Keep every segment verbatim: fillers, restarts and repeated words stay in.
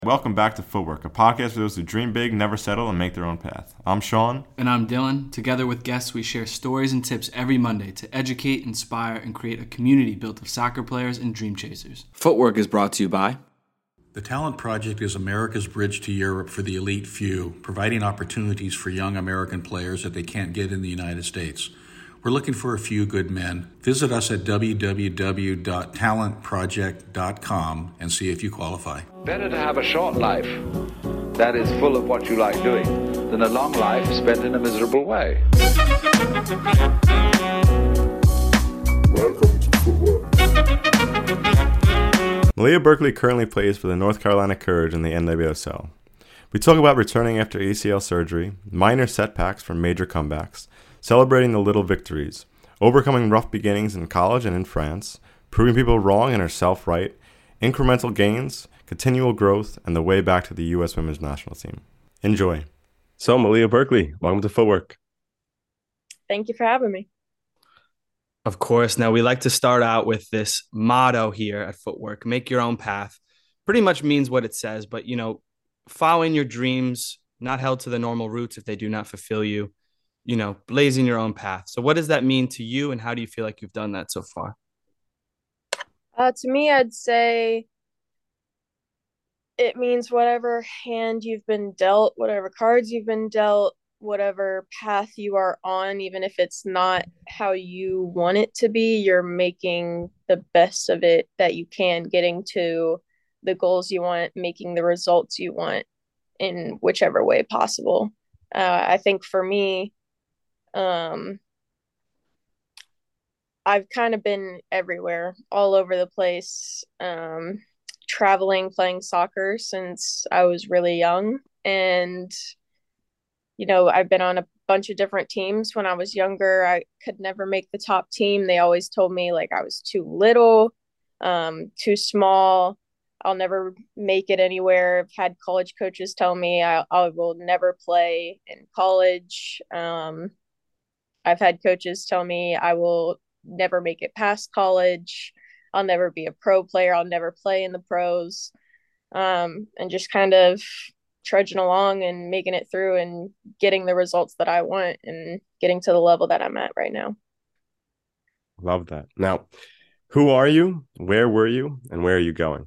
Welcome back to Footwork, a podcast for those who dream big, never settle, and make their own path. I'm Sean. And I'm Dylan. Together with guests, we share stories and tips every Monday to educate, inspire, and create a community built of soccer players and dream chasers. Footwork is brought to you by The Talent Project is America's bridge to Europe for the elite few, providing opportunities for young American players that they can't get in the United States. We're looking for a few good men. Visit us at w w w dot talent project dot com and see if you qualify. Better to have a short life that is full of what you like doing than a long life spent in a miserable way. Welcome to Footwork. Malia Berkeley currently plays for the North Carolina Courage in the N W S L. We talk about returning after A C L surgery, minor setbacks from major comebacks, celebrating the little victories, overcoming rough beginnings in college and in France, proving people wrong and herself right, incremental gains, continual growth, and the way back to the U S Women's National Team. Enjoy. So, Malia Berkeley, welcome to Footwork. Thank you for having me. Of course. Now, we like to start out with this motto here at Footwork, make your own path. Pretty much means what it says, but, you know, following your dreams, not held to the normal routes if they do not fulfill you, you know, blazing your own path. So what does that mean to you, and how do you feel like you've done that so far? Uh, to me, I'd say it means whatever hand you've been dealt, whatever cards you've been dealt, whatever path you are on, even if it's not how you want it to be, you're making the best of it that you can, getting to the goals you want, making the results you want in whichever way possible. Uh, I think for me, um, I've kind of been everywhere, all over the place, um, traveling, playing soccer since I was really young. And, you know, I've been on a bunch of different teams. When I was younger, I could never make the top team. They always told me like I was too little, um, too small. I'll never make it anywhere. I've had college coaches tell me I, I will never play in college. Um, I've had coaches tell me I will never make it past college. I'll never be a pro player. I'll never play in the pros. Um, and just kind of trudging along and making it through and getting the results that I want and getting to the level that I'm at right now. Love that. Now, who are you? Where were you? And where are you going?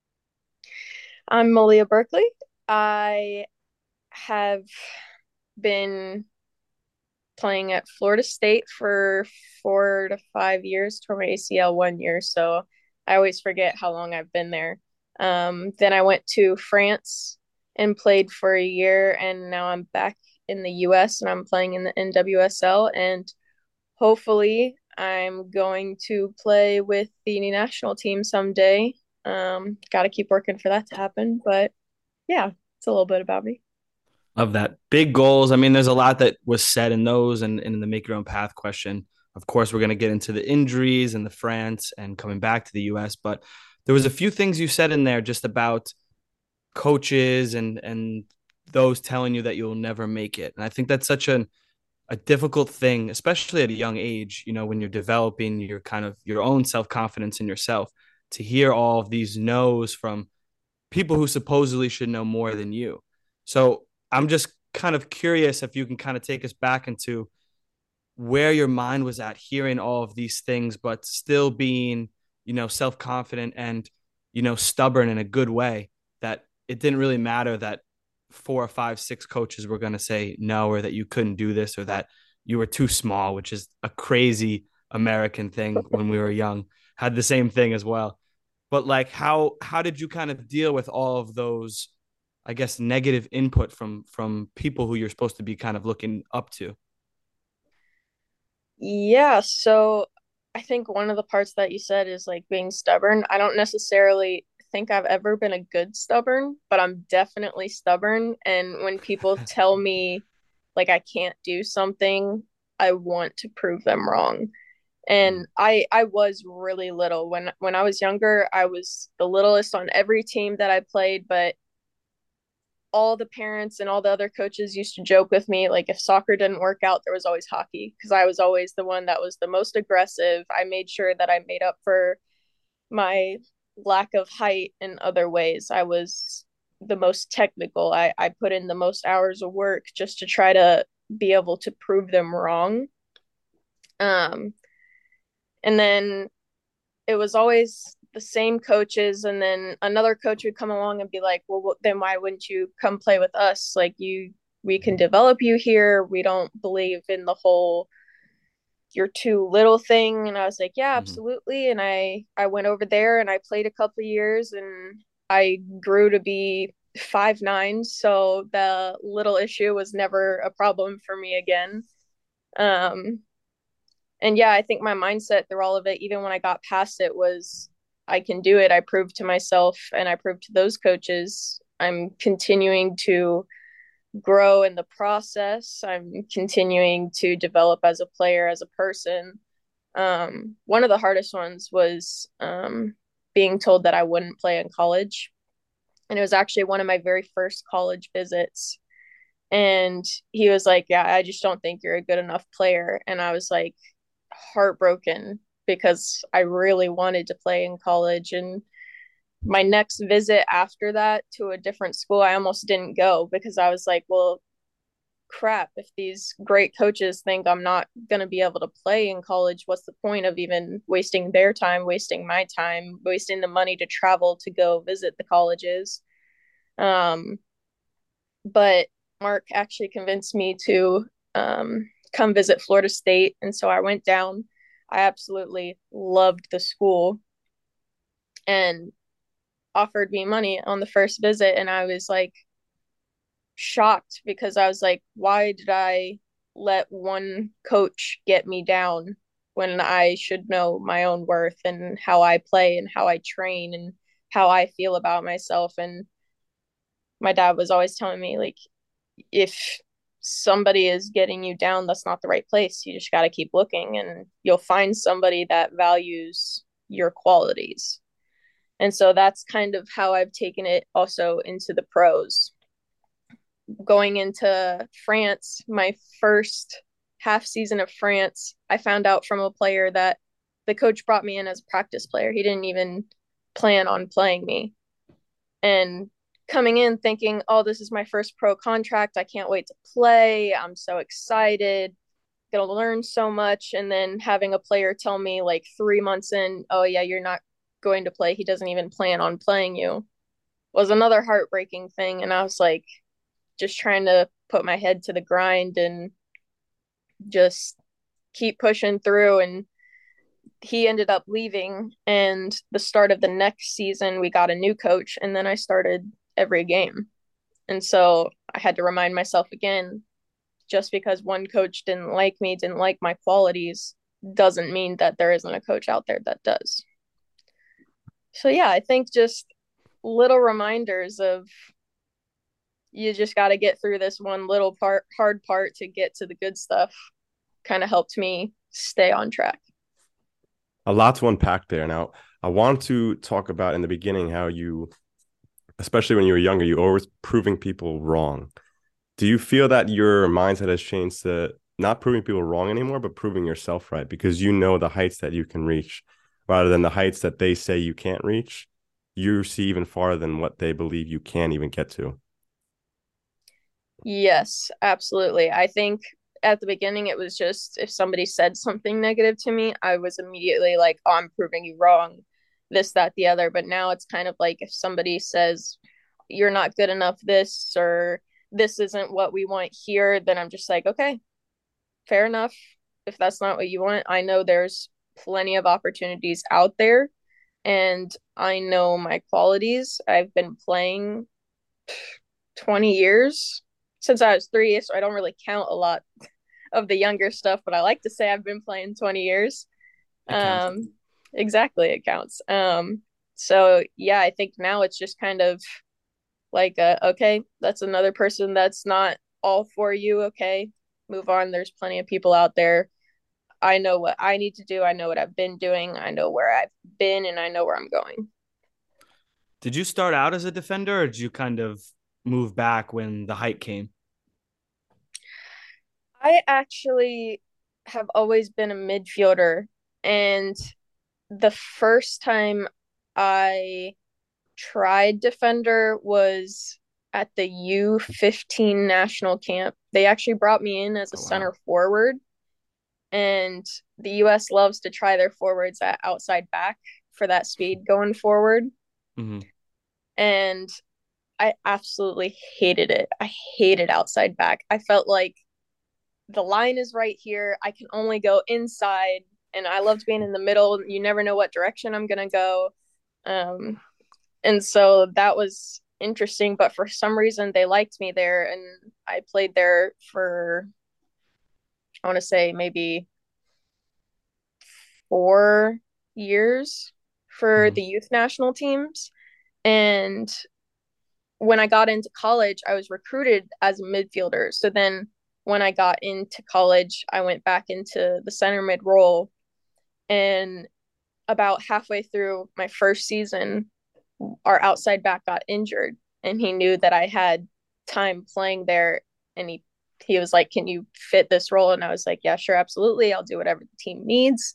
I'm Malia Berkeley. I have been playing at Florida State for four to five years, tore my A C L one year, so I always forget how long I've been there. Um, then I went to France and played for a year, and now I'm back in the U S and I'm playing in the N W S L, and hopefully I'm going to play with the national team someday. Um, got to keep working for that to happen, but yeah, it's a little bit about me. Of that. Big goals. I mean, there's a lot that was said in those and, and in the make your own path question. Of course, we're going to get into the injuries and the France and coming back to the U S, but there was a few things you said in there just about coaches and, and those telling you that you'll never make it. And I think that's such an, a difficult thing, especially at a young age, you know, when you're developing your kind of your own self-confidence in yourself, to hear all of these no's from people who supposedly should know more than you. So I'm just kind of curious if you can kind of take us back into where your mind was at hearing all of these things, but still being, you know, self-confident and, you know, stubborn in a good way, that it didn't really matter that four or five, six coaches were going to say no, or that you couldn't do this, or that you were too small, which is a crazy American thing when we were young. Had the same thing as well. But like, how, how did you kind of deal with all of those, I guess, negative input from, from people who you're supposed to be kind of looking up to? Yeah. So I think one of the parts that you said is like being stubborn. I don't necessarily think I've ever been a good stubborn, but I'm definitely stubborn. And when people tell me like I can't do something, I want to prove them wrong. And I I was really little when when I was younger. I was the littlest on every team that I played, but all the parents and all the other coaches used to joke with me, like if soccer didn't work out, there was always hockey, because I was always the one that was the most aggressive. I made sure that I made up for my lack of height in other ways. I was the most technical. I, I put in the most hours of work just to try to be able to prove them wrong. Um, and then it was always the same coaches. And then another coach would come along and be like, well, then why wouldn't you come play with us? Like, you, we can develop you here. We don't believe in the whole you're too little thing. And I was like, yeah, Mhm. absolutely. And I, I went over there and I played a couple of years and I grew to be five nine. So the little issue was never a problem for me again. Um, and yeah, I think my mindset through all of it, even when I got past it, was I can do it. I proved to myself and I proved to those coaches I'm continuing to grow in the process. I'm continuing to develop as a player, as a person. Um, one of the hardest ones was um, being told that I wouldn't play in college. And it was actually one of my very first college visits. And he was like, yeah, I just don't think you're a good enough player. And I was like heartbroken because I really wanted to play in college. And my next visit after that to a different school, I almost didn't go because I was like, well, crap, if these great coaches think I'm not going to be able to play in college, what's the point of even wasting their time, wasting my time, wasting the money to travel to go visit the colleges? Um, but Mark actually convinced me to um, come visit Florida State. And so I went down. I absolutely loved the school and offered me money on the first visit. And I was like, shocked because I was like, why did I let one coach get me down when I should know my own worth and how I play and how I train and how I feel about myself? And my dad was always telling me, like, if somebody is getting you down, that's not the right place. You just got to keep looking and you'll find somebody that values your qualities. And so that's kind of how I've taken it also into the pros. Going into France, my first half season of France, I found out from a player that the coach brought me in as a practice player. He didn't even plan on playing me. And coming in thinking, oh, this is my first pro contract. I can't wait to play. I'm so excited. Gonna learn so much. And then having a player tell me like three months in, oh, yeah, you're not going to play. He doesn't even plan on playing you was another heartbreaking thing. And I was like, just trying to put my head to the grind and just keep pushing through. And he ended up leaving. And the start of the next season, we got a new coach. And then I started every game. And so I had to remind myself again, just because one coach didn't like me, didn't like my qualities, doesn't mean that there isn't a coach out there that does. So, yeah, I think just little reminders of you just got to get through this one little part, hard part to get to the good stuff kind of helped me stay on track. A lot to unpack there. Now, I want to talk about in the beginning how you, especially when you were younger, you were always proving people wrong. Do you feel that your mindset has changed to not proving people wrong anymore, but proving yourself right? Because you know the heights that you can reach rather than the heights that they say you can't reach. You see even farther than what they believe you can even get to. Yes, absolutely. I think at the beginning, it was just if somebody said something negative to me, I was immediately like, oh, I'm proving you wrong, this, that, the other. But now it's kind of like if somebody says, you're not good enough, this, or this isn't what we want here, then I'm just like, okay, fair enough. If that's not what you want, I know there's plenty of opportunities out there and I know my qualities. I've been playing twenty years since I was three, so I don't really count a lot of the younger stuff, but I like to say I've been playing twenty years. Um, exactly, it counts. Um, so yeah, I think now it's just kind of like, uh, okay, that's another person that's not all for you. Okay, move on. There's plenty of people out there. I know what I need to do. I know what I've been doing. I know where I've been, and I know where I'm going. Did you start out as a defender, or did you kind of move back when the height came? I actually have always been a midfielder, and the first time I tried defender was at the U fifteen national camp. They actually brought me in as a Oh, wow. center forward, and the U S loves to try their forwards at outside back for that speed going forward. Mm-hmm. And I absolutely hated it. I hated outside back. I felt like the line is right here. I can only go inside, and I loved being in the middle. You never know what direction I'm going to go. Um, and so that was interesting, but for some reason they liked me there, and I played there for, I want to say, maybe four years for Mm-hmm. the youth national teams. And when I got into college, I was recruited as a midfielder. So then when I got into college, I went back into the center mid role. And about halfway through my first season, our outside back got injured, and he knew that I had time playing there. And he, he was like, "Can you fit this role?" And I was like, "Yeah, sure, absolutely. I'll do whatever the team needs."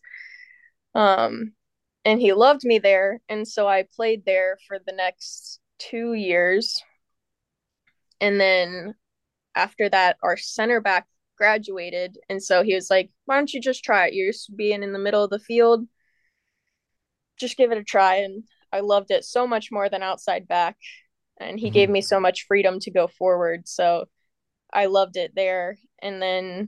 Um, and he loved me there. And so I played there for the next two years. And then after that, our center back graduated. And so he was like, "Why don't you just try it? You're used to being in the middle of the field. Just give it a try." And I loved it so much more than outside back. And he Mm-hmm. gave me so much freedom to go forward. So I loved it there. And then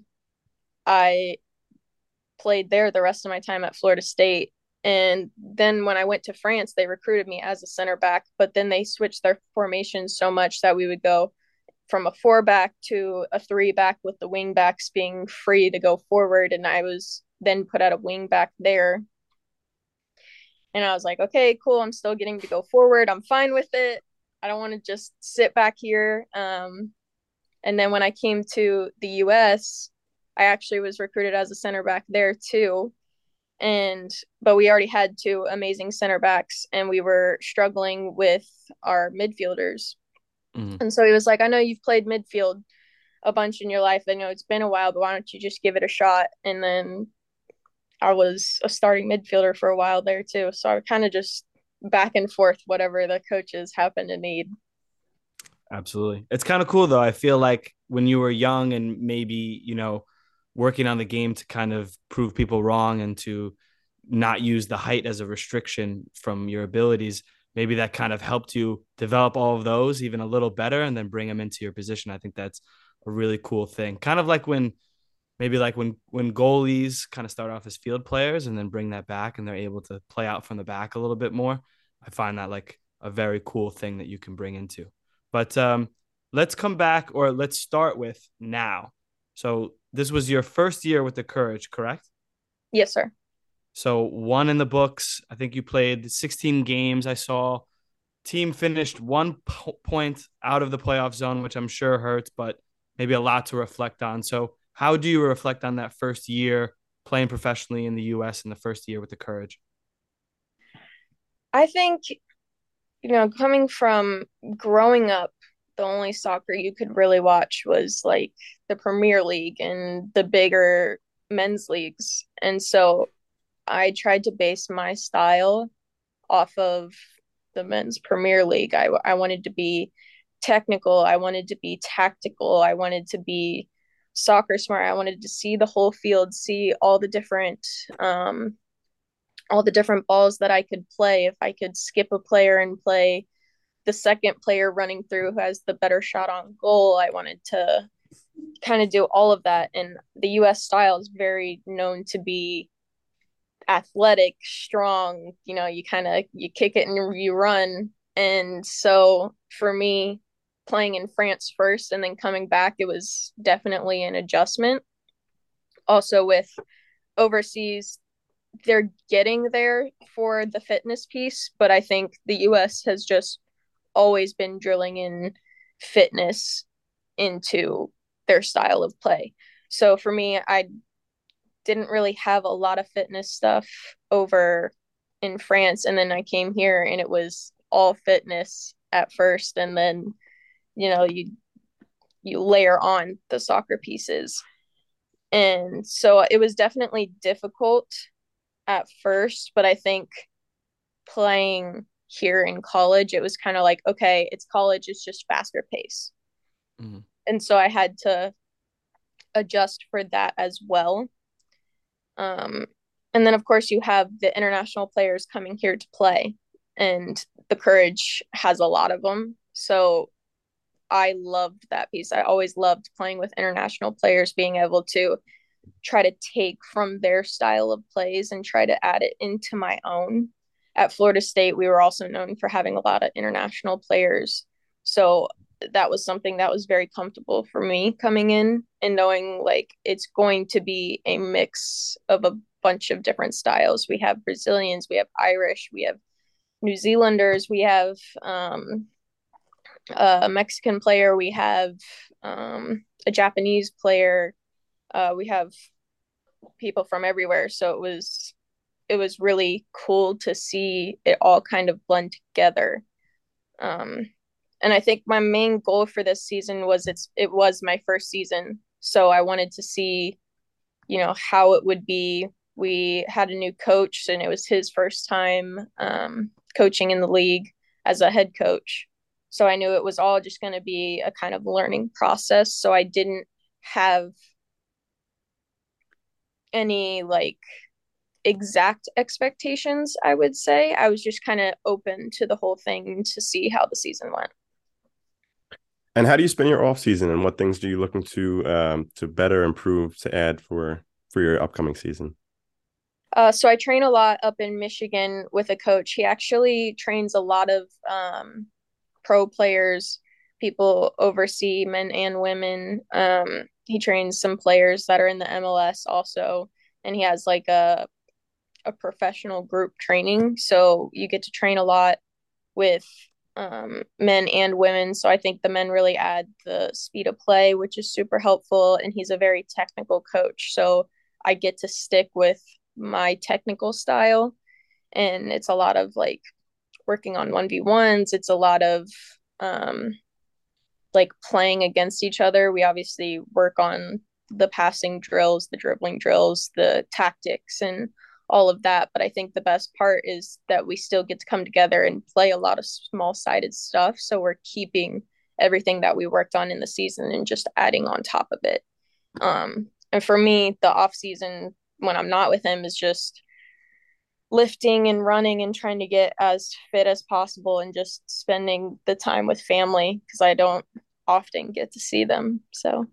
I played there the rest of my time at Florida State. And then when I went to France, they recruited me as a center back, but then they switched their formation so much that we would go from a four back to a three back, with the wing backs being free to go forward. And I was then put at a wing back there. And I was like, okay, cool. I'm still getting to go forward. I'm fine with it. I don't want to just sit back here. Um, and then when I came to the U S, I actually was recruited as a center back there too. And but we already had two amazing center backs, and we were struggling with our midfielders. Mm-hmm. And so he was like, "I know you've played midfield a bunch in your life. I know it's been a while, but why don't you just give it a shot?" And then I was a starting midfielder for a while there too. So I kind of just back and forth, whatever the coaches happen to need. Absolutely. It's kind of cool though. I feel like when you were young and maybe, you know, working on the game to kind of prove people wrong and to not use the height as a restriction from your abilities, maybe that kind of helped you develop all of those even a little better and then bring them into your position. I think that's a really cool thing. Kind of like when maybe like when when goalies kind of start off as field players and then bring that back and they're able to play out from the back a little bit more. I find that like a very cool thing that you can bring into. But um, let's come back, or let's start with now. So this was your first year with the Courage, correct? Yes, sir. So one in the books. I think you played sixteen games. I saw team finished one po- point out of the playoff zone, which I'm sure hurts, but maybe a lot to reflect on. So how do you reflect on that first year playing professionally in the U S and the first year with the Courage? I think, you know, coming from growing up, the only soccer you could really watch was like the Premier League and the bigger men's leagues. And so I tried to base my style off of the men's Premier League. I, I wanted to be technical. I wanted to be tactical. I wanted to be soccer smart. I wanted to see the whole field, see all the different um, all the different balls that I could play. If I could skip a player and play the second player running through who has the better shot on goal, I wanted to kind of do all of that. And the U S style is very known to be athletic, strong, you know, you kind of you kick it and you run. And so for me, playing in France first and then coming back, it was definitely an adjustment. Also with overseas, they're getting there for the fitness piece, but I think the U S has just always been drilling in fitness into their style of play. So for me, I didn't really have a lot of fitness stuff over in France. And then I came here and it was all fitness at first. And then, you know, you you layer on the soccer pieces. And so it was definitely difficult at first, but I think playing here in college, it was kind of like, okay, it's college, it's just faster pace. Mm-hmm. And so I had to adjust for that as well. Um, and then, of course, you have the international players coming here to play, and the Courage has a lot of them. So I loved that piece. I always loved playing with international players, being able to try to take from their style of plays and try to add it into my own. At Florida State, we were also known for having a lot of international players. So that was something that was very comfortable for me coming in and knowing like it's going to be a mix of a bunch of different styles. We have Brazilians, we have Irish, we have New Zealanders, we have um, a Mexican player, we have um, a Japanese player, uh, we have people from everywhere. So it was it was really cool to see it all kind of blend together. Um, and I think my main goal for this season was it's it was my first season, so I wanted to see, you know, how it would be. We had a new coach, and it was his first time um, coaching in the league as a head coach. So I knew it was all just going to be a kind of learning process. So I didn't have any like exact expectations, I would say. I was just kind of open to the whole thing to see how the season went. And how do you spend your off season, and what things are you looking to um, to better improve, to add for for your upcoming season? Uh, so I train a lot up in Michigan with a coach. He actually trains a lot of um, pro players, people overseas, men and women. Um, he trains some players that are in the M L S also, and he has like a a professional group training. So you get to train a lot with um, men and women. So I think the men really add the speed of play, which is super helpful. And he's a very technical coach. So I get to stick with my technical style. And it's a lot of like working on one v ones. It's a lot of um, like playing against each other. We obviously work on the passing drills, the dribbling drills, the tactics, and all of that. But I think the best part is that we still get to come together and play a lot of small sided stuff. So we're keeping everything that we worked on in the season and just adding on top of it. Um, and for me, the off season when I'm not with him is just lifting and running and trying to get as fit as possible and just spending the time with family because I don't often get to see them. So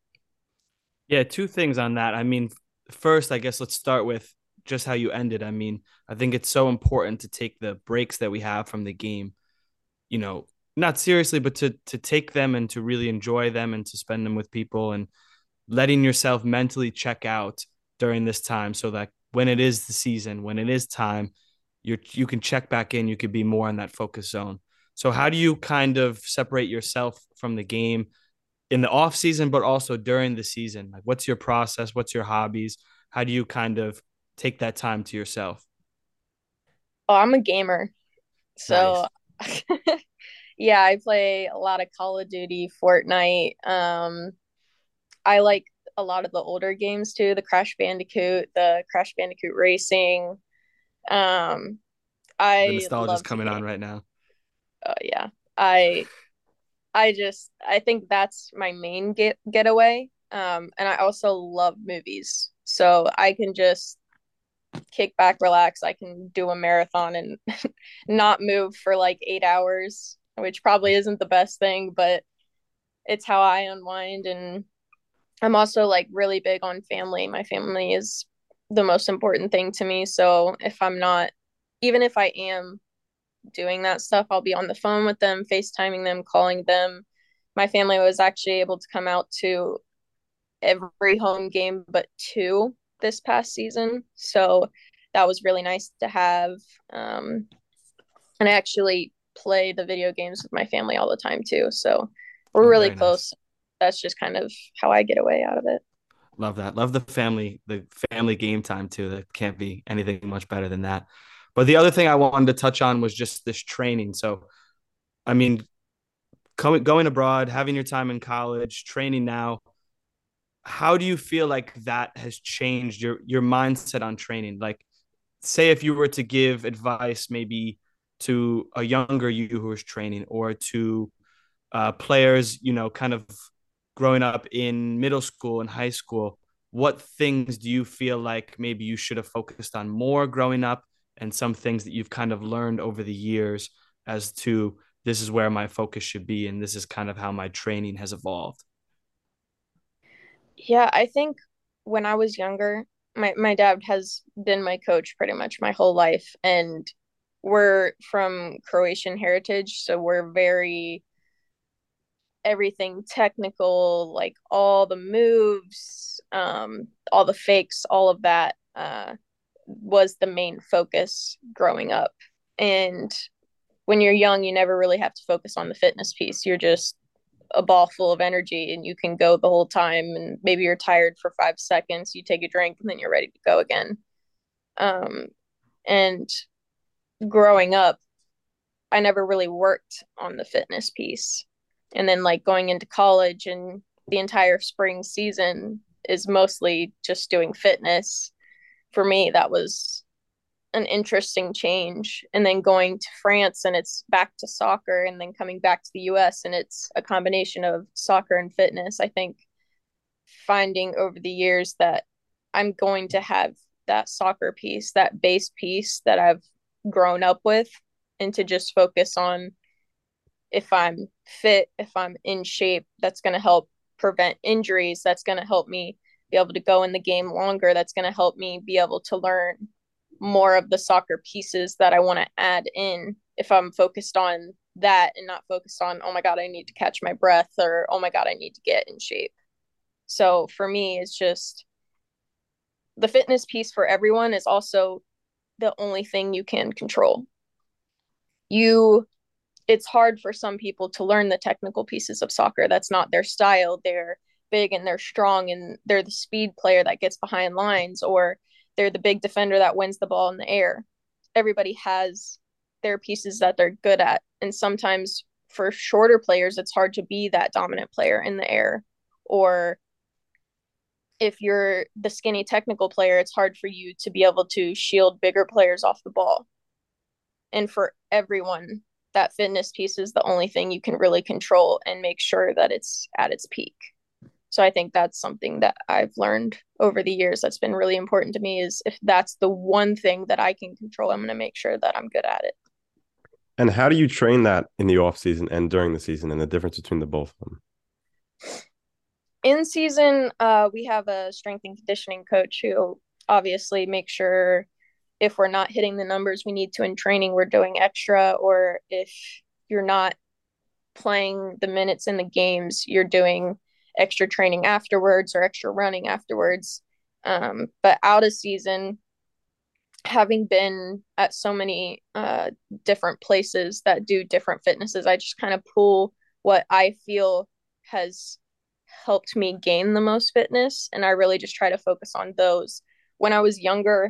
yeah, two things on that. I mean, first, I guess let's start with just how you ended. I mean, I think it's so important to take the breaks that we have from the game, you know, not seriously, but to to take them and to really enjoy them and to spend them with people and letting yourself mentally check out during this time so that when it is the season, when it is time, you you can check back in, you could be more in that focus zone. So how do you kind of separate yourself from the game in the off season, but also during the season? Like, what's your process? What's your hobbies? How do you kind of take that time to yourself? Oh, I'm a gamer. So nice. Yeah, I play a lot of Call of Duty, Fortnite. Um, I like a lot of the older games too, the Crash Bandicoot, the Crash Bandicoot Racing. Um, I the nostalgia's love coming on right now. Oh yeah. I I just I think that's my main get getaway. Um, and I also love movies. So I can just kick back, relax. I can do a marathon and not move for like eight hours, which probably isn't the best thing, but it's how I unwind. And I'm also like really big on family. My family is the most important thing to me. So if I'm not, even if I am doing that stuff, I'll be on the phone with them, FaceTiming them, calling them. My family was actually able to come out to every home game but two this past season. So that was really nice to have. Um, and I actually play the video games with my family all the time too. So we're oh, really nice. close. That's just kind of how I get away out of it. Love that. Love the family, the family game time too. That can't be anything much better than that. But the other thing I wanted to touch on was just this training. So, I mean, coming going abroad, having your time in college, training now, how do you feel like that has changed your your mindset on training? Like, say if you were to give advice maybe to a younger you who is training, or to uh, players, you know, kind of growing up in middle school and high school, what things do you feel like maybe you should have focused on more growing up, and some things that you've kind of learned over the years as to this is where my focus should be and this is kind of how my training has evolved? Yeah, I think when I was younger, my, my dad has been my coach pretty much my whole life. And we're from Croatian heritage. So we're very everything technical, like all the moves, um, all the fakes, all of that uh, was the main focus growing up. And when you're young, you never really have to focus on the fitness piece. You're just a ball full of energy and you can go the whole time. And maybe you're tired for five seconds, you take a drink, and then you're ready to go again. Um, and growing up, I never really worked on the fitness piece. And then, like, going into college and the entire spring season is mostly just doing fitness. For me, that was an interesting change. And then going to France and it's back to soccer, and then coming back to the U S and it's a combination of soccer and fitness. I think finding over the years that I'm going to have that soccer piece, that base piece that I've grown up with, and to just focus on if I'm fit, if I'm in shape, that's going to help prevent injuries. That's going to help me be able to go in the game longer. That's going to help me be able to learn more of the soccer pieces that I want to add in if I'm focused on that and not focused on, oh my God, I need to catch my breath, or, oh my God, I need to get in shape. So for me, it's just the fitness piece for everyone is also the only thing you can control. You it's hard for some people to learn the technical pieces of soccer. That's not their style. They're big and they're strong and they're the speed player that gets behind lines, or they're the big defender that wins the ball in the air. Everybody has their pieces that they're good at. And sometimes for shorter players, it's hard to be that dominant player in the air. Or if you're the skinny technical player, it's hard for you to be able to shield bigger players off the ball. And for everyone, that fitness piece is the only thing you can really control and make sure that it's at its peak. So I think that's something that I've learned over the years that's been really important to me, is if that's the one thing that I can control, I'm going to make sure that I'm good at it. And how do you train that in the off season and during the season, and the difference between the both of them? In season, uh, we have a strength and conditioning coach who obviously makes sure if we're not hitting the numbers we need to in training, we're doing extra, or if you're not playing the minutes in the games, you're doing extra training afterwards or extra running afterwards. Um, but out of season, having been at so many uh, different places that do different fitnesses, I just kind of pull what I feel has helped me gain the most fitness. And I really just try to focus on those. When I was younger,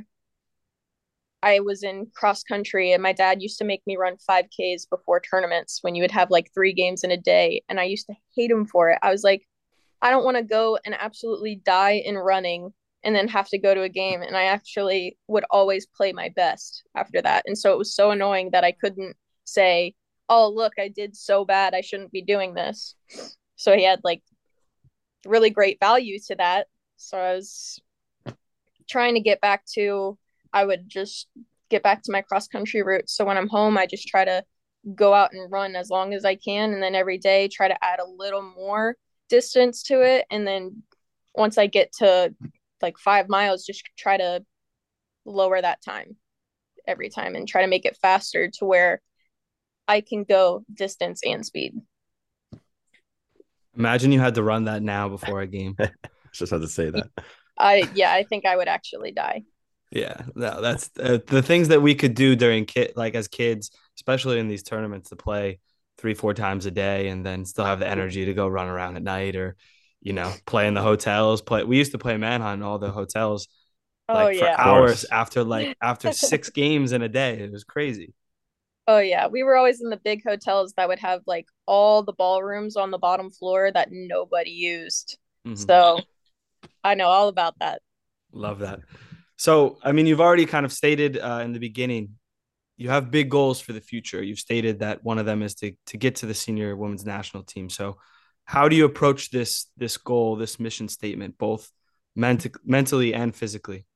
I was in cross country and my dad used to make me run five Ks before tournaments when you would have like three games in a day. And I used to hate him for it. I was like, I don't want to go and absolutely die in running and then have to go to a game. And I actually would always play my best after that. And so it was so annoying that I couldn't say, oh, look, I did so bad, I shouldn't be doing this. So he had like really great value to that. So I was trying to get back to, I would just get back to my cross country roots. So when I'm home, I just try to go out and run as long as I can. And then every day try to add a little more distance to it. And then once I get to like five miles, just try to lower that time every time and try to make it faster to where I can go distance and speed. Imagine you had to run that now before a game. Just had to say that. I, yeah, I think I would actually die. Yeah, no, that's uh, the things that we could do during kid, like as kids, especially in these tournaments, to play three, four times a day and then still have the energy to go run around at night, or, you know, play in the hotels. Play. We used to play Manhunt in all the hotels, like oh, for yeah. hours after like after six games in a day. It was crazy. Oh yeah, we were always in the big hotels that would have like all the ballrooms on the bottom floor that nobody used. Mm-hmm. So I know all about that. Love that. So, I mean, you've already kind of stated uh, in the beginning you have big goals for the future. You've stated that one of them is to to get to the senior women's national team. So how do you approach this this goal, this mission statement, both ment- mentally and physically?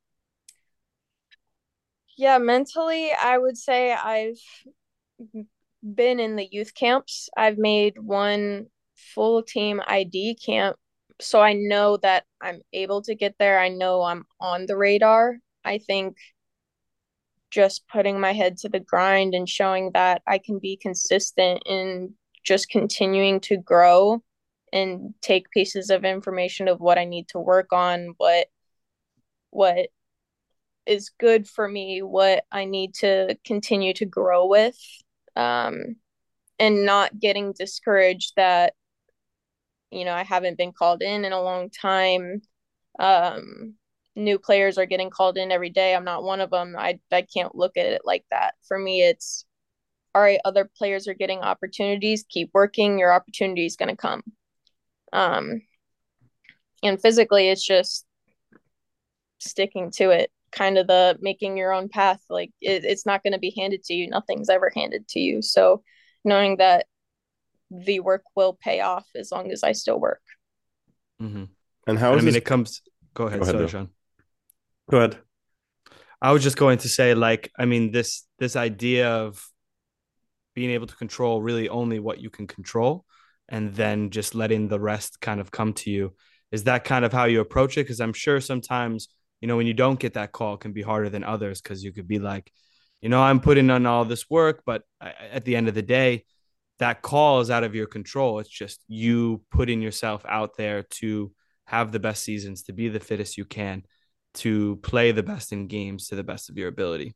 Yeah, mentally, I would say I've been in the youth camps. I've made one full team I D camp. So I know that I'm able to get there. I know I'm on the radar. I think just putting my head to the grind and showing that I can be consistent in just continuing to grow and take pieces of information of what I need to work on, what what is good for me, what I need to continue to grow with, um, and not getting discouraged that, you know, I haven't been called in in a long time. Um, new players are getting called in every day. I'm not one of them. I, I can't look at it like that. For me, it's all right, other players are getting opportunities. Keep working. Your opportunity is going to come. Um, and physically, it's just sticking to it, kind of the making your own path. Like it, it's not going to be handed to you. Nothing's ever handed to you. So knowing that the work will pay off as long as I still work. Mm-hmm. And how I is mean, this? it comes. Go ahead, Go ahead, sorry, Bill. Sean. Go ahead. I was just going to say, like, I mean, this this idea of being able to control really only what you can control, and then just letting the rest kind of come to you. Is that kind of how you approach it? Because I'm sure sometimes, you know, when you don't get that call, it can be harder than others because you could be like, you know, I'm putting on all this work, but at the end of the day, that call is out of your control. It's just you putting yourself out there to have the best seasons, to be the fittest you can, to play the best in games to the best of your ability.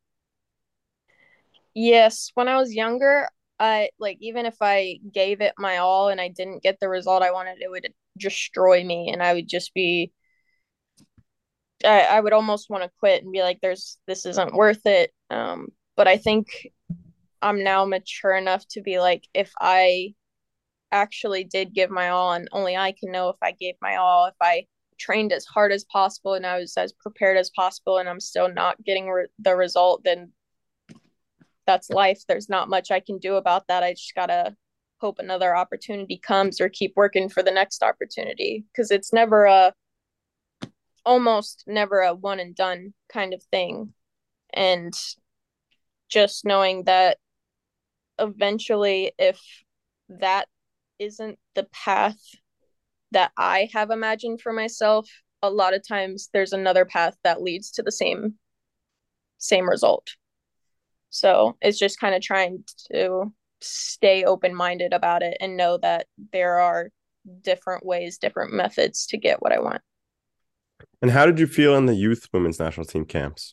Yes, when I was younger, I like even if I gave it my all and I didn't get the result I wanted, it would destroy me and I would just be I, I would almost want to quit and be like, there's this isn't worth it. Um, but I think I'm now mature enough to be like, if I actually did give my all, and only I can know if I gave my all, if I trained as hard as possible and I was as prepared as possible and I'm still not getting re- the result, then that's life. There's not much I can do about that. I just gotta hope another opportunity comes or keep working for the next opportunity because it's never a almost never a one and done kind of thing. And just knowing that eventually, if that isn't the path that I have imagined for myself, a lot of times there's another path that leads to the same same result. So it's just kind of trying to stay open-minded about it and know that there are different ways, different methods to get what I want. And how did you feel in the youth women's national team camps?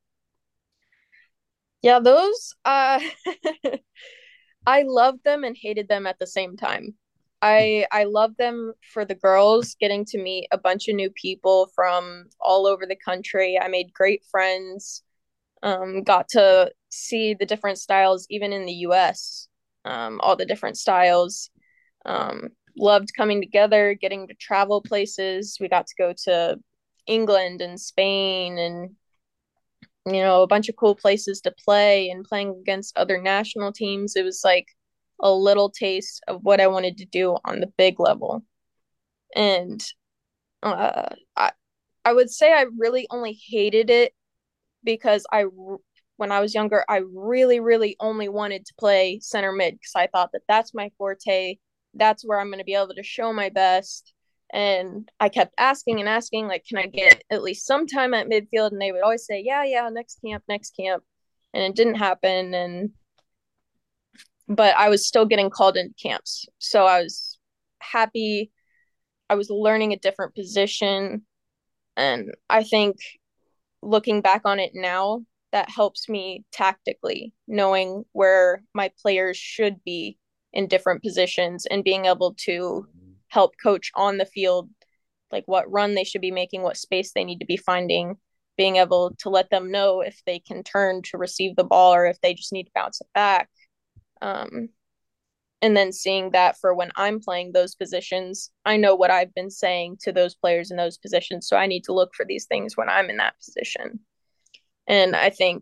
Yeah, those uh I loved them and hated them at the same time. I I love them for the girls, getting to meet a bunch of new people from all over the country. I made great friends. Um, got to see the different styles, even in the U S. Um, all the different styles. Um, loved coming together, getting to travel places. We got to go to England and Spain and you know a bunch of cool places to play and playing against other national teams. It was like a little taste of what I wanted to do on the big level. And uh, I I would say I really only hated it because I when I was younger I really really only wanted to play center mid because I thought that that's my forte. That's where I'm going to be able to show my best. And I kept asking and asking, like, can I get at least some time at midfield? And they would always say, yeah, yeah, next camp, next camp. And it didn't happen. And but I was still getting called into camps. So I was happy. I was learning a different position. And I think looking back on it now, that helps me tactically, knowing where my players should be in different positions and being able to help coach on the field, like what run they should be making, what space they need to be finding, being able to let them know if they can turn to receive the ball or if they just need to bounce it back. Um, and then seeing that for when I'm playing those positions, I know what I've been saying to those players in those positions. So I need to look for these things when I'm in that position. And I think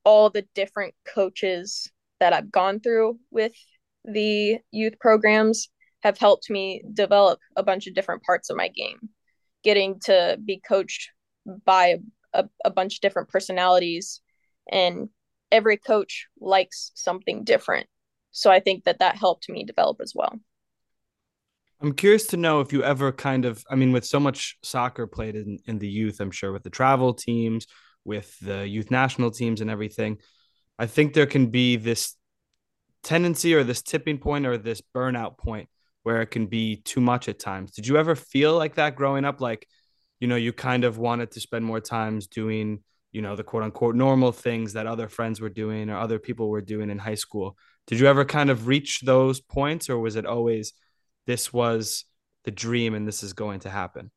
all the different coaches that I've gone through with the youth programs have helped me develop a bunch of different parts of my game. Getting to be coached by a, a bunch of different personalities, and every coach likes something different. So I think that that helped me develop as well. I'm curious to know if you ever kind of, I mean, with so much soccer played in, in the youth, I'm sure with the travel teams, with the youth national teams and everything, I think there can be this tendency or this tipping point or this burnout point where it can be too much at times. Did you ever feel like that growing up? Like, you know, you kind of wanted to spend more times doing, you know, the quote unquote normal things that other friends were doing or other people were doing in high school. Did you ever kind of reach those points, or was it always this was the dream and this is going to happen?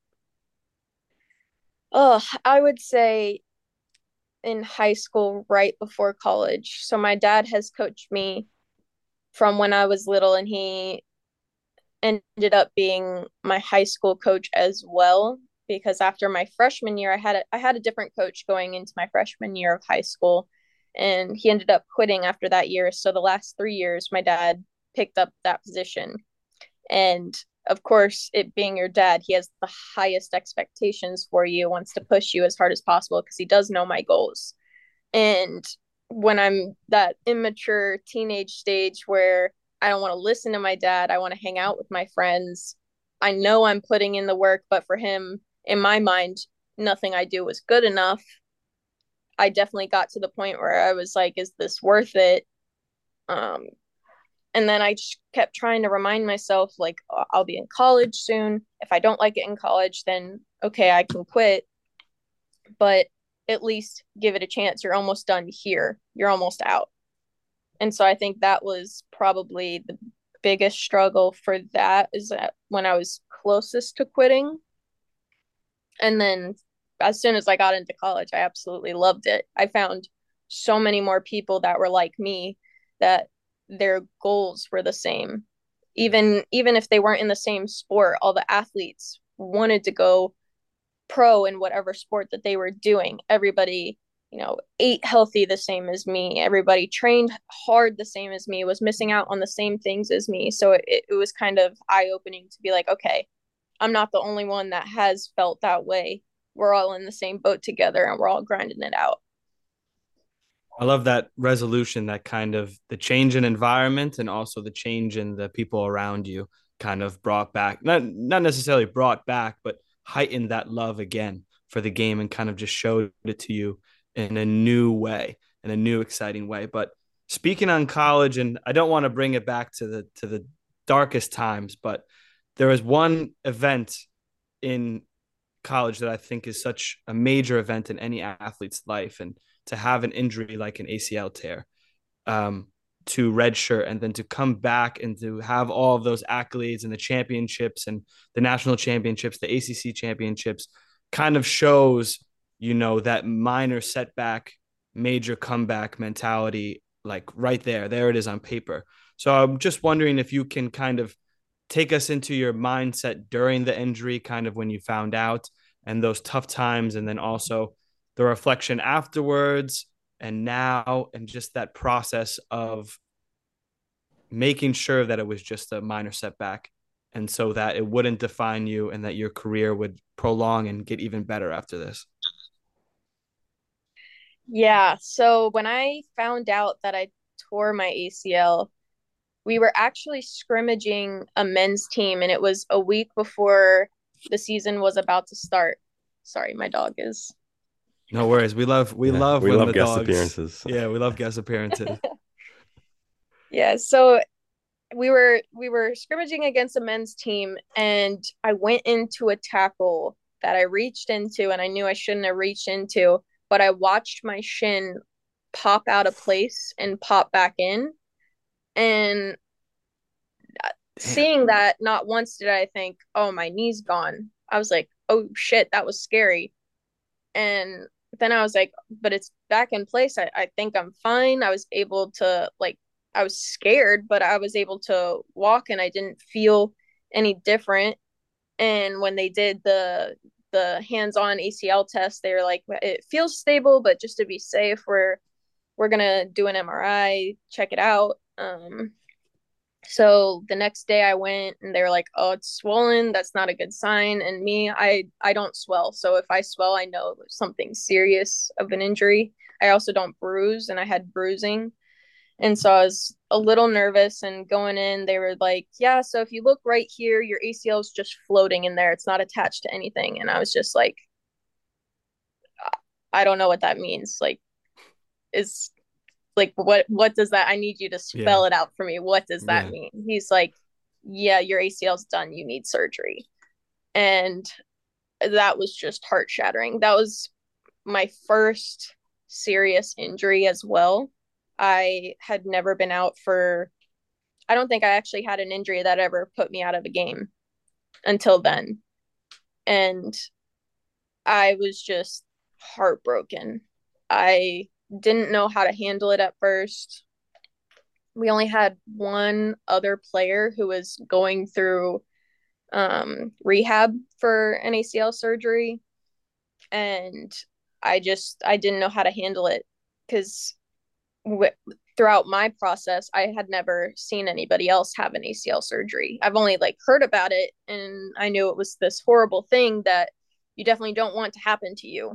Oh, I would say in high school, right before college. So my dad has coached me from when I was little, and he ended up being my high school coach as well. Because after my freshman year, I had a, I had a different coach going into my freshman year of high school, and he ended up quitting after that year. So the last three years, my dad picked up that position. And of course, it being your dad, he has the highest expectations for you, wants to push you as hard as possible because he does know my goals. And when I'm that immature teenage stage where I don't want to listen to my dad, I want to hang out with my friends, I know I'm putting in the work, but for him, in my mind, nothing I do was good enough. I definitely got to the point where I was like, is this worth it? Um, and then I just kept trying to remind myself, like, I'll be in college soon. If I don't like it in college, then okay, I can quit. But at least give it a chance. You're almost done here. You're almost out. And so I think that was probably the biggest struggle for that, is that when I was closest to quitting. And then as soon as I got into college, I absolutely loved it. I found so many more people that were like me, that their goals were the same. Even even if they weren't in the same sport, all the athletes wanted to go pro in whatever sport that they were doing. Everybody, you know, ate healthy the same as me. Everybody trained hard the same as me, was missing out on the same things as me. So it, it was kind of eye-opening to be like, okay, I'm not the only one that has felt that way. We're all in the same boat together and we're all grinding it out. I love that resolution, that kind of the change in environment and also the change in the people around you kind of brought back, not not necessarily brought back, but heightened that love again for the game and kind of just showed it to you in a new way, in a new exciting way. But speaking on college, and I don't want to bring it back to the to the darkest times, but there was one event in college that I think is such a major event in any athlete's life, and to have an injury like an A C L tear, um, to redshirt and then to come back and to have all of those accolades and the championships and the national championships, the A C C championships, kind of shows, you know, that minor setback, major comeback mentality, like right there, there it is on paper. So I'm just wondering if you can kind of take us into your mindset during the injury, kind of when you found out, and those tough times, and then also the reflection afterwards and now, and just that process of making sure that it was just a minor setback, and so that it wouldn't define you and that your career would prolong and get even better after this. Yeah. So when I found out that I tore my A C L, we were actually scrimmaging a men's team, and it was a week before the season was about to start. Sorry, my dog is. No worries. We love we Yeah, love we when love the guest dogs, appearances. Yeah, we love guest appearances. Yeah, so we were we were scrimmaging against a men's team, and I went into a tackle that I reached into, and I knew I shouldn't have reached into, but I watched my shin pop out of place and pop back in. And seeing that, not once did I think, oh, my knee's gone. I was like, oh shit, that was scary. And then I was like, but it's back in place. I, I think I'm fine. I was able to, like, I was scared, but I was able to walk and I didn't feel any different. And when they did the the hands-on A C L test, they were like, it feels stable, but just to be safe, we're we're going to do an M R I, check it out. Um, so the next day I went and they were like, oh, it's swollen. That's not a good sign. And me, I, I don't swell. So if I swell, I know there's something serious of an injury. I also don't bruise, and I had bruising. And so I was a little nervous, and going in, they were like, yeah, so if you look right here, your A C L is just floating in there. It's not attached to anything. And I was just like, I don't know what that means. Like, is like, what, what does that, I need you to spell Yeah. it out for me. What does that Yeah. mean? He's like, yeah, your A C L's done. You need surgery. And that was just heart shattering. That was my first serious injury as well. I had never been out for, I don't think I actually had an injury that ever put me out of a game until then. And I was just heartbroken. I didn't know how to handle it at first. We only had one other player who was going through um, rehab for an A C L surgery. And I just, I didn't know how to handle it because w- throughout my process, I had never seen anybody else have an A C L surgery. I've only like heard about it, and I knew it was this horrible thing that you definitely don't want to happen to you.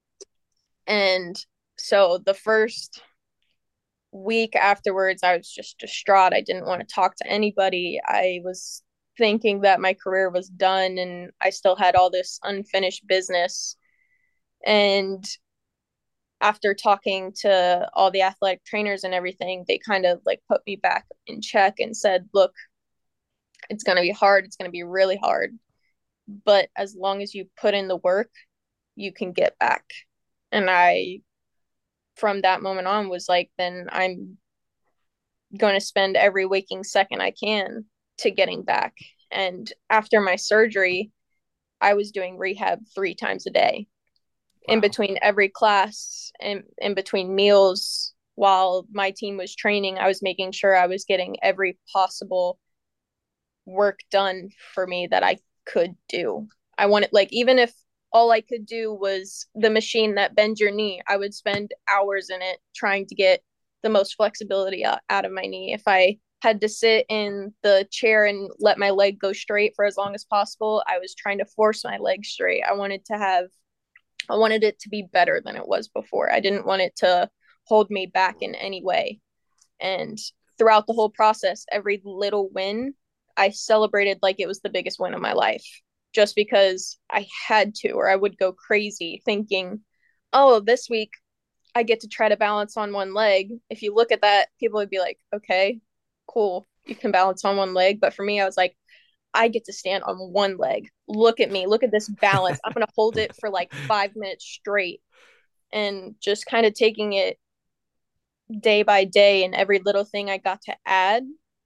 And so the first week afterwards, I was just distraught. I didn't want to talk to anybody. I was thinking that my career was done, and I still had all this unfinished business. And after talking to all the athletic trainers and everything, they kind of like put me back in check and said, look, it's going to be hard. It's going to be really hard. But as long as you put in the work, you can get back. And I, from that moment on, was like, then I'm going to spend every waking second I can to getting back. And after my surgery, I was doing rehab three times a day. Wow. In between every class and in between meals, while my team was training, I was making sure I was getting every possible work done for me that I could do. I wanted, like, even if all I could do was the machine that bends your knee, I would spend hours in it trying to get the most flexibility out, out of my knee. If I had to sit in the chair and let my leg go straight for as long as possible, I was trying to force my leg straight. I wanted to have I wanted it to be better than it was before. I didn't want it to hold me back in any way. And throughout the whole process, every little win, I celebrated like it was the biggest win of my life, just because I had to, or I would go crazy thinking, oh, this week I get to try to balance on one leg. If you look at that, people would be like, okay, cool, you can balance on one leg. But for me, I was like, I get to stand on one leg. Look at me. Look at this balance. I'm going to hold it for like five minutes straight, and just kind of taking it day by day, and every little thing I got to add,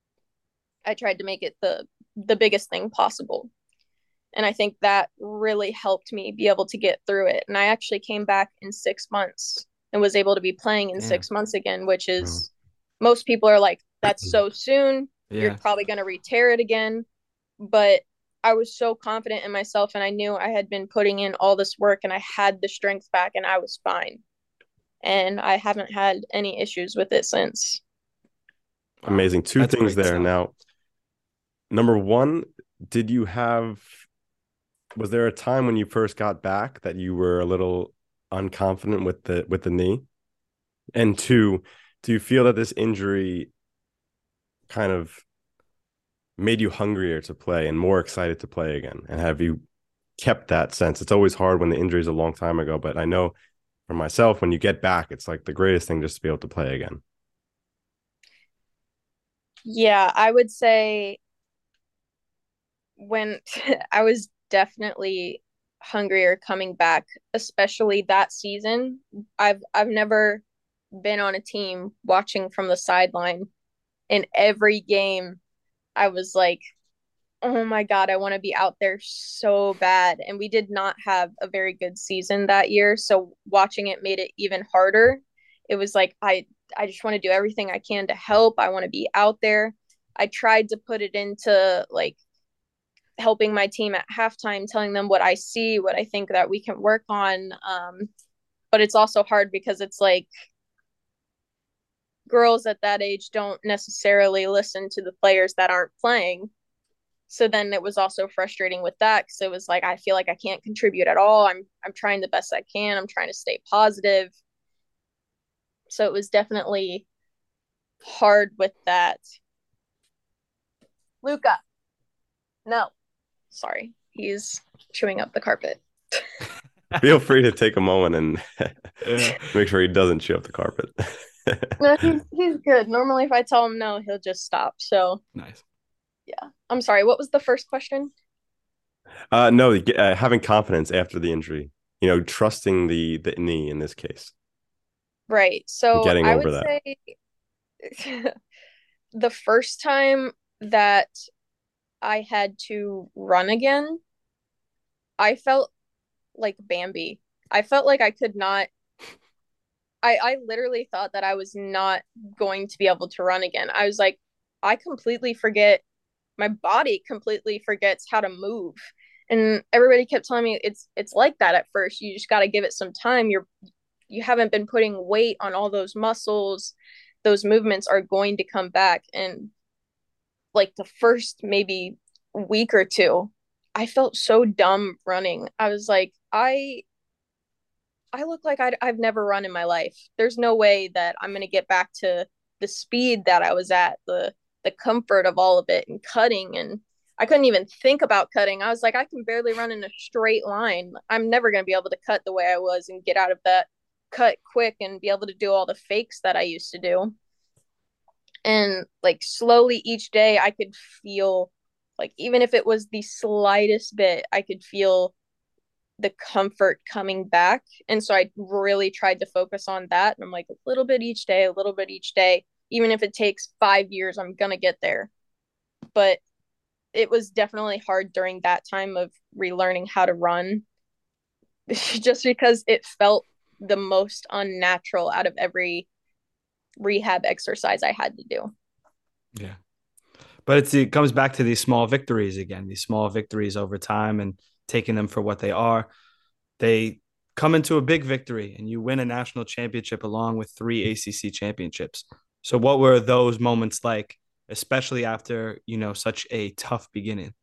I tried to make it the, the biggest thing possible. And I think that really helped me be able to get through it. And I actually came back in six months and was able to be playing in Damn. six months again, which is, oh. most people are like, that's so soon. Yeah. You're probably going to re-tear it again. But I was so confident in myself, and I knew I had been putting in all this work, and I had the strength back, and I was fine. And I haven't had any issues with it since. Amazing. Two That's things there. Stuff. Now, number one, did you have, was there a time when you first got back that you were a little unconfident with the, with the knee? And two, do you feel that this injury kind of made you hungrier to play and more excited to play again? And have you kept that sense? It's always hard when the injury is a long time ago, but I know for myself, when you get back, it's like the greatest thing just to be able to play again. Yeah, I would say when I was definitely hungrier coming back, especially that season. I've I've never been on a team watching from the sideline. In every game, I was like, oh my God, I want to be out there so bad. And we did not have a very good season that year. So watching it made it even harder. It was like, I, I just want to do everything I can to help. I want to be out there. I tried to put it into like helping my team at halftime, telling them what I see, what I think that we can work on. Um, but it's also hard because it's like, girls at that age don't necessarily listen to the players that aren't playing. So then it was also frustrating with that because it was like I feel like I can't contribute at all. I'm I'm trying the best I can. I'm trying to stay positive. So it was definitely hard with that. Luca. No. Sorry. He's chewing up the carpet. Feel free to take a moment and Yeah. make sure he doesn't chew up the carpet. No, he's he's good. Normally if I tell him no, he'll just stop. So Nice. yeah. I'm sorry. What was the first question? Uh, no, uh, having confidence after the injury, you know, trusting the the knee in this case, Right. So getting I over would that. say the first time that I had to run again, I felt like Bambi. I felt like I could not I I literally thought that I was not going to be able to run again. I was like I completely forget my body completely forgets how to move. And everybody kept telling me it's it's like that at first. You just got to give it some time. You're you haven't been putting weight on all those muscles. Those movements are going to come back. And like the first maybe week or two, I felt so dumb running. I was like, I I look like I'd, I've never run in my life. There's no way that I'm gonna get back to the speed that I was at, the the comfort of all of it and cutting. And I couldn't even think about cutting. I was like, I can barely run in a straight line. I'm never gonna be able to cut the way I was and get out of that cut quick and be able to do all the fakes that I used to do. And like slowly each day I could feel like even if it was the slightest bit, I could feel the comfort coming back. And so I really tried to focus on that. And I'm like, a little bit each day, a little bit each day. Even if it takes five years, I'm going to get there. But it was definitely hard during that time of relearning how to run, just because it felt the most unnatural out of every rehab exercise I had to do. Yeah. But it's, it comes back to these small victories again, these small victories over time and taking them for what they are. They come into a big victory and you win a national championship along with three A C C championships. So what were those moments like, especially after, you know, such a tough beginning?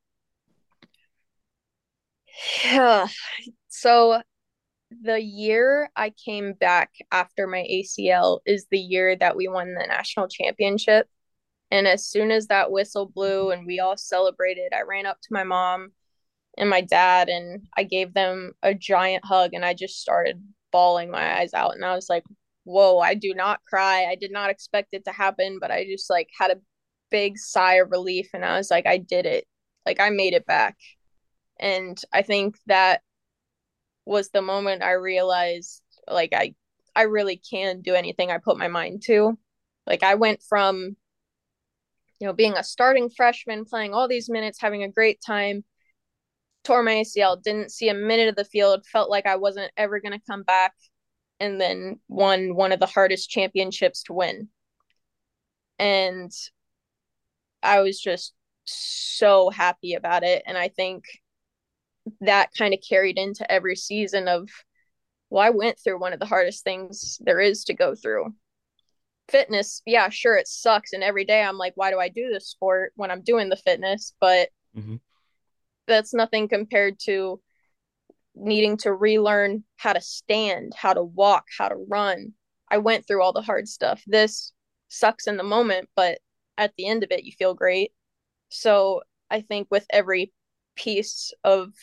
Yeah. So the year I came back after my A C L is the year that we won the national championship. And as soon as that whistle blew and we all celebrated, I ran up to my mom and my dad and I gave them a giant hug and I just started bawling my eyes out. And I was like, whoa, I do not cry. I did not expect it to happen, but I just like had a big sigh of relief and I was like, I did it. Like I made it back. And I think that was the moment I realized like I I really can do anything I put my mind to. Like I went from you know being a starting freshman, playing all these minutes, having a great time, tore my A C L, didn't see a minute of the field, felt like I wasn't ever going to come back, and then won one of the hardest championships to win. And I was just so happy about it. And I think that kind of carried into every season of, well, I went through one of the hardest things there is to go through. Fitness, yeah, sure, it sucks. And every day I'm like, why do I do this sport when I'm doing the fitness? But mm-hmm. that's nothing compared to needing to relearn how to stand, how to walk, how to run. I went through all the hard stuff. This sucks in the moment, but at the end of it, you feel great. So I think with every piece of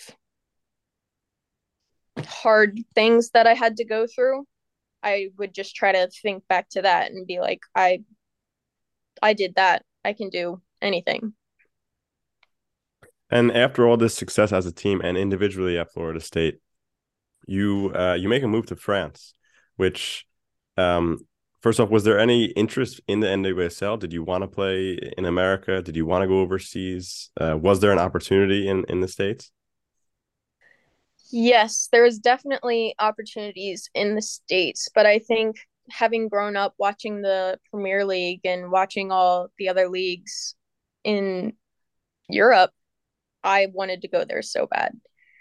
hard things that I had to go through, I would just try to think back to that and be like, I, I did that. I can do anything. And after all this success as a team and individually at Florida State, you uh, you make a move to France, which, um, first off, was there any interest in the N W S L? Did you want to play in America? Did you want to go overseas? Uh, was there an opportunity in, in the States? Yes, there was definitely opportunities in the States, but I think having grown up watching the Premier League and watching all the other leagues in Europe, I wanted to go there so bad.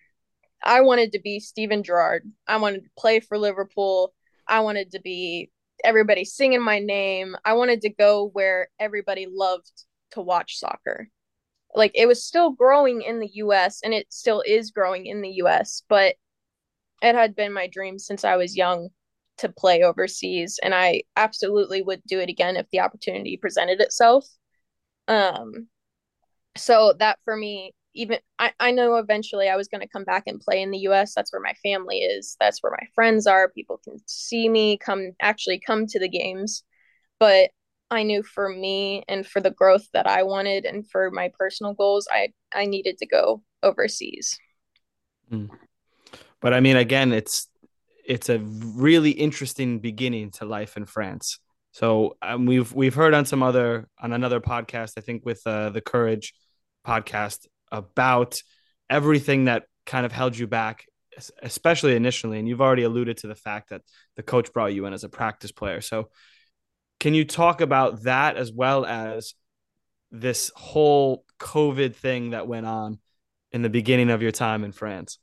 I wanted to be Steven Gerrard. I wanted to play for Liverpool. I wanted to be everybody singing my name. I wanted to go where everybody loved to watch soccer. Like, it was still growing in the U S and it still is growing in the U S, but it had been my dream since I was young to play overseas, and I absolutely would do it again if the opportunity presented itself. Um, so that for me, even I, I know eventually I was going to come back and play in the U S. That's where my family is. That's where my friends are. People can see me, come actually come to the games. But I knew for me and for the growth that I wanted and for my personal goals, I I needed to go overseas. Mm. But I mean, again, it's it's a really interesting beginning to life in France. So um, we've we've heard on some other on another podcast, I think with uh, the Courage podcast, about everything that kind of held you back, especially initially. And you've already alluded to the fact that the coach brought you in as a practice player. So can you talk about that as well as this whole COVID thing that went on in the beginning of your time in France?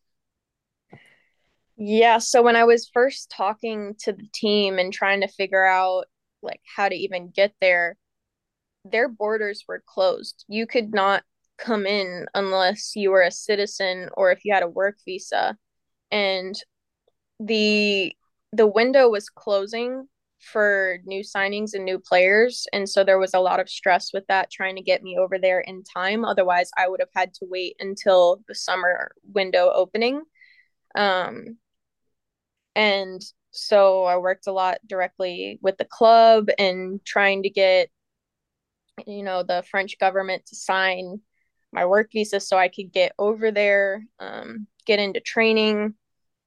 Yeah, so when I was first talking to the team and trying to figure out like how to even get there, their borders were closed. You could not come in unless you were a citizen or if you had a work visa. And the the window was closing for new signings and new players, and so there was a lot of stress with that, trying to get me over there in time. Otherwise, I would have had to wait until the summer window opening. Um, and so I worked a lot directly with the club and trying to get, you know, the French government to sign my work visa so I could get over there, um, get into training.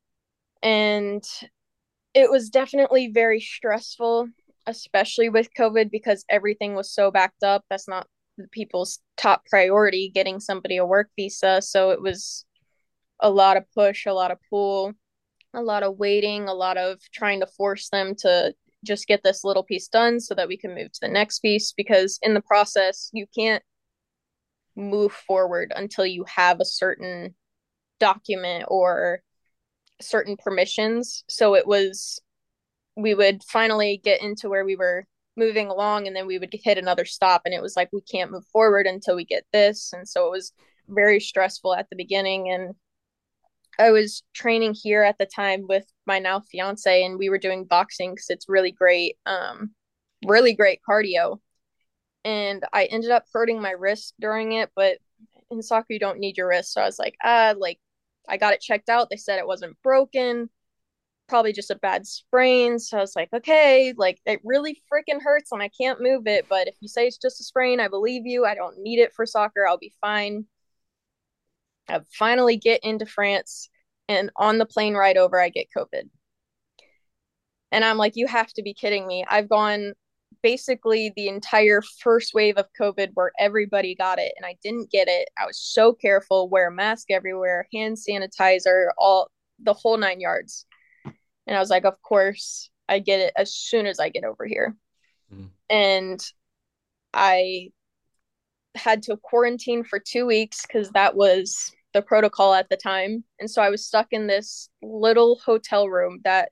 And it was definitely very stressful, especially with COVID, because everything was so backed up. That's not people's top priority, getting somebody a work visa. So it was a lot of push, a lot of pull, a lot of waiting, a lot of trying to force them to just get this little piece done so that we can move to the next piece. Because in the process, you can't move forward until you have a certain document or certain permissions. So it was, we would finally get into where we were moving along, and then we would hit another stop, and it was like, we can't move forward until we get this. And so it was very stressful at the beginning. And I was training here at the time with my now fiance, and we were doing boxing because it's really great, um, really great cardio. And I ended up hurting my wrist during it, but in soccer you don't need your wrist. So I was like, ah, like I got it checked out. They said it wasn't broken, probably just a bad sprain. So I was like, okay, like it really freaking hurts and I can't move it. But if you say it's just a sprain, I believe you. I don't need it for soccer. I'll be fine. I finally get into France, and on the plane ride over, I get COVID. And I'm like, you have to be kidding me. I've gone basically the entire first wave of COVID where everybody got it and I didn't get it. I was so careful, wear a mask everywhere, hand sanitizer, all the whole nine yards. And I was like, of course, I get it as soon as I get over here. Mm. And I had to quarantine for two weeks because that was the protocol at the time. And so I was stuck in this little hotel room that,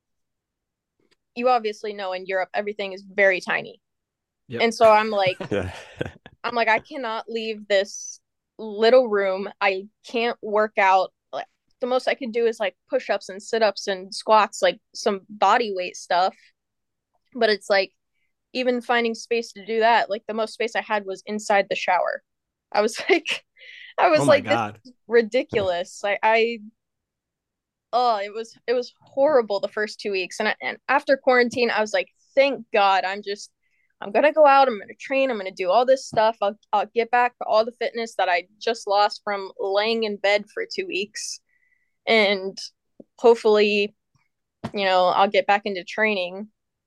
you obviously know, in Europe, everything is very tiny. Yep. And so I'm like, I'm like, I cannot leave this little room. I can't work out. Like, the most I could do is like push-ups and sit-ups and squats, like some body weight stuff. But it's like, even finding space to do that, like the most space I had was inside the shower. I was like, I was oh like, God. This is ridiculous. I, I oh, it was it was horrible the first two weeks. And I, and after quarantine, I was like, thank God, I'm just I'm gonna go out, I'm gonna train, I'm gonna do all this stuff. I'll I'll get back to all the fitness that I just lost from laying in bed for two weeks. And hopefully, you know, I'll get back into training.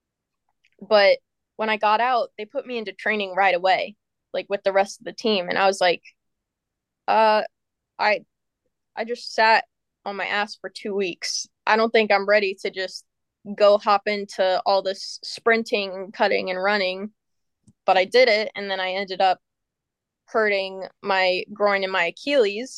But when I got out, they put me into training right away, like with the rest of the team. And I was like, uh, I I just sat on my ass for two weeks. I don't think I'm ready to just go hop into all this sprinting, cutting, and running. But I did it, and then I ended up hurting my groin and my Achilles.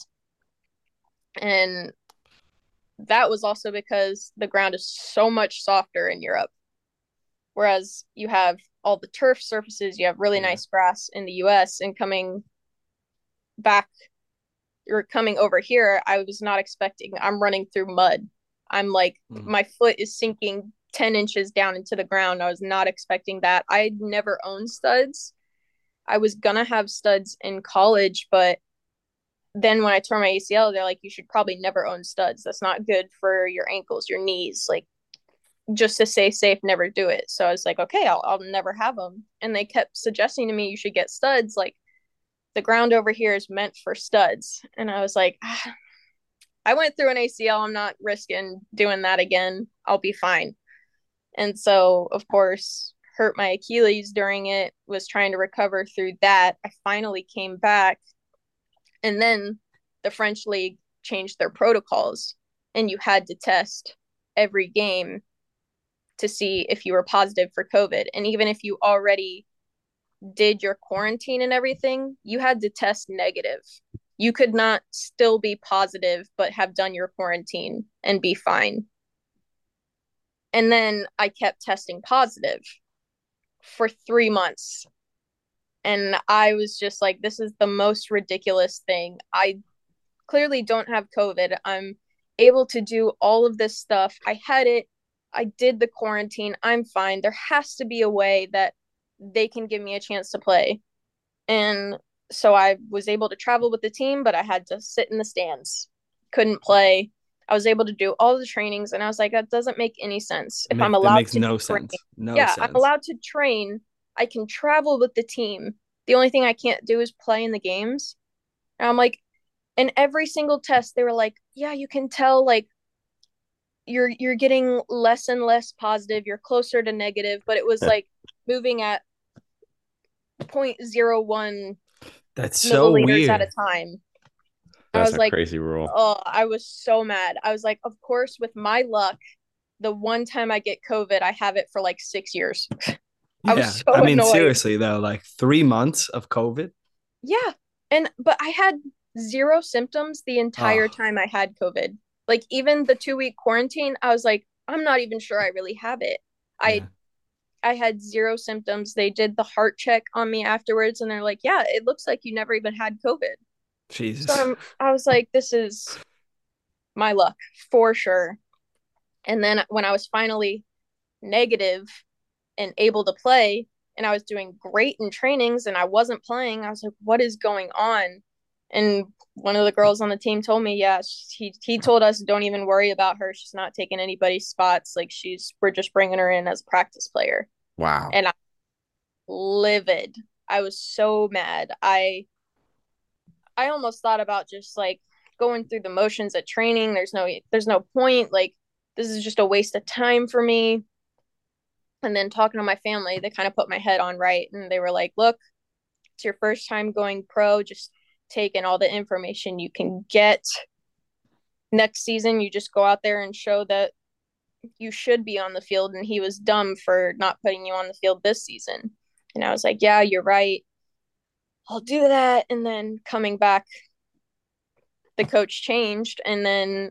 And that was also because the ground is so much softer in Europe. Whereas you have all the turf surfaces, you have really Yeah. nice grass in the U S, and coming back or coming over here, I was not expecting, I'm running through mud. I'm like, Mm. my foot is sinking ten inches down into the ground. I was not expecting that. I'd never owned studs. I was gonna have studs in college, but then when I tore my A C L, they're like, you should probably never own studs. That's not good for your ankles, your knees. Like, just to stay safe, never do it. So I was like, okay, I'll, I'll never have them. And they kept suggesting to me, you should get studs. Like, the ground over here is meant for studs. And I was like, ah, I went through an A C L. I'm not risking doing that again. I'll be fine. And so, of course, hurt my Achilles during it, was trying to recover through that. I finally came back. And then the French league changed their protocols, and you had to test every game to see if you were positive for COVID. And even if you already did your quarantine and everything, you had to test negative. You could not still be positive, but have done your quarantine and be fine. And then I kept testing positive for three months. And I was just like, this is the most ridiculous thing. I clearly don't have COVID. I'm able to do all of this stuff. I had it. I did the quarantine. I'm fine. There has to be a way that they can give me a chance to play. And so I was able to travel with the team, but I had to sit in the stands. Couldn't play. I was able to do all the trainings, and I was like, that doesn't make any sense. If Make, I'm that allowed makes to no train, sense. No yeah, sense. I'm allowed to train. I can travel with the team. The only thing I can't do is play in the games. And I'm like, in every single test, they were like, yeah, you can tell, like, you're you're getting less and less positive. You're closer to negative, but it was like moving at zero point zero one That's so milliliters weird. at a time. I That's was a like, crazy rule. oh, I was so mad. I was like, of course, with my luck, the one time I get COVID, I have it for like six years. I was Yeah. so I mean, annoyed. seriously though, like three months of COVID. Yeah. And but I had zero symptoms the entire Oh. time I had COVID. Like, even the two week quarantine, I was like, I'm not even sure I really have it. I Yeah. I had zero symptoms. They did the heart check on me afterwards, and they're like, yeah, it looks like you never even had COVID. Jesus. So I'm, I was like, this is my luck for sure. And then when I was finally negative and able to play, and I was doing great in trainings and I wasn't playing, I was like, what is going on? And one of the girls on the team told me, yeah, he he told us, don't even worry about her. She's not taking anybody's spots. Like, she's, we're just bringing her in as a practice player. Wow. And I livid. I was so mad. I I almost thought about just like going through the motions at training. There's no there's no point. Like, this is just a waste of time for me. And then talking to my family, they kind of put my head on right, and they were like, look, it's your first time going pro. Just take in all the information you can get. Next season, you just go out there and show that you should be on the field, and he was dumb for not putting you on the field this season. And I was like, yeah, you're right. I'll do that. And then coming back, the coach changed, and then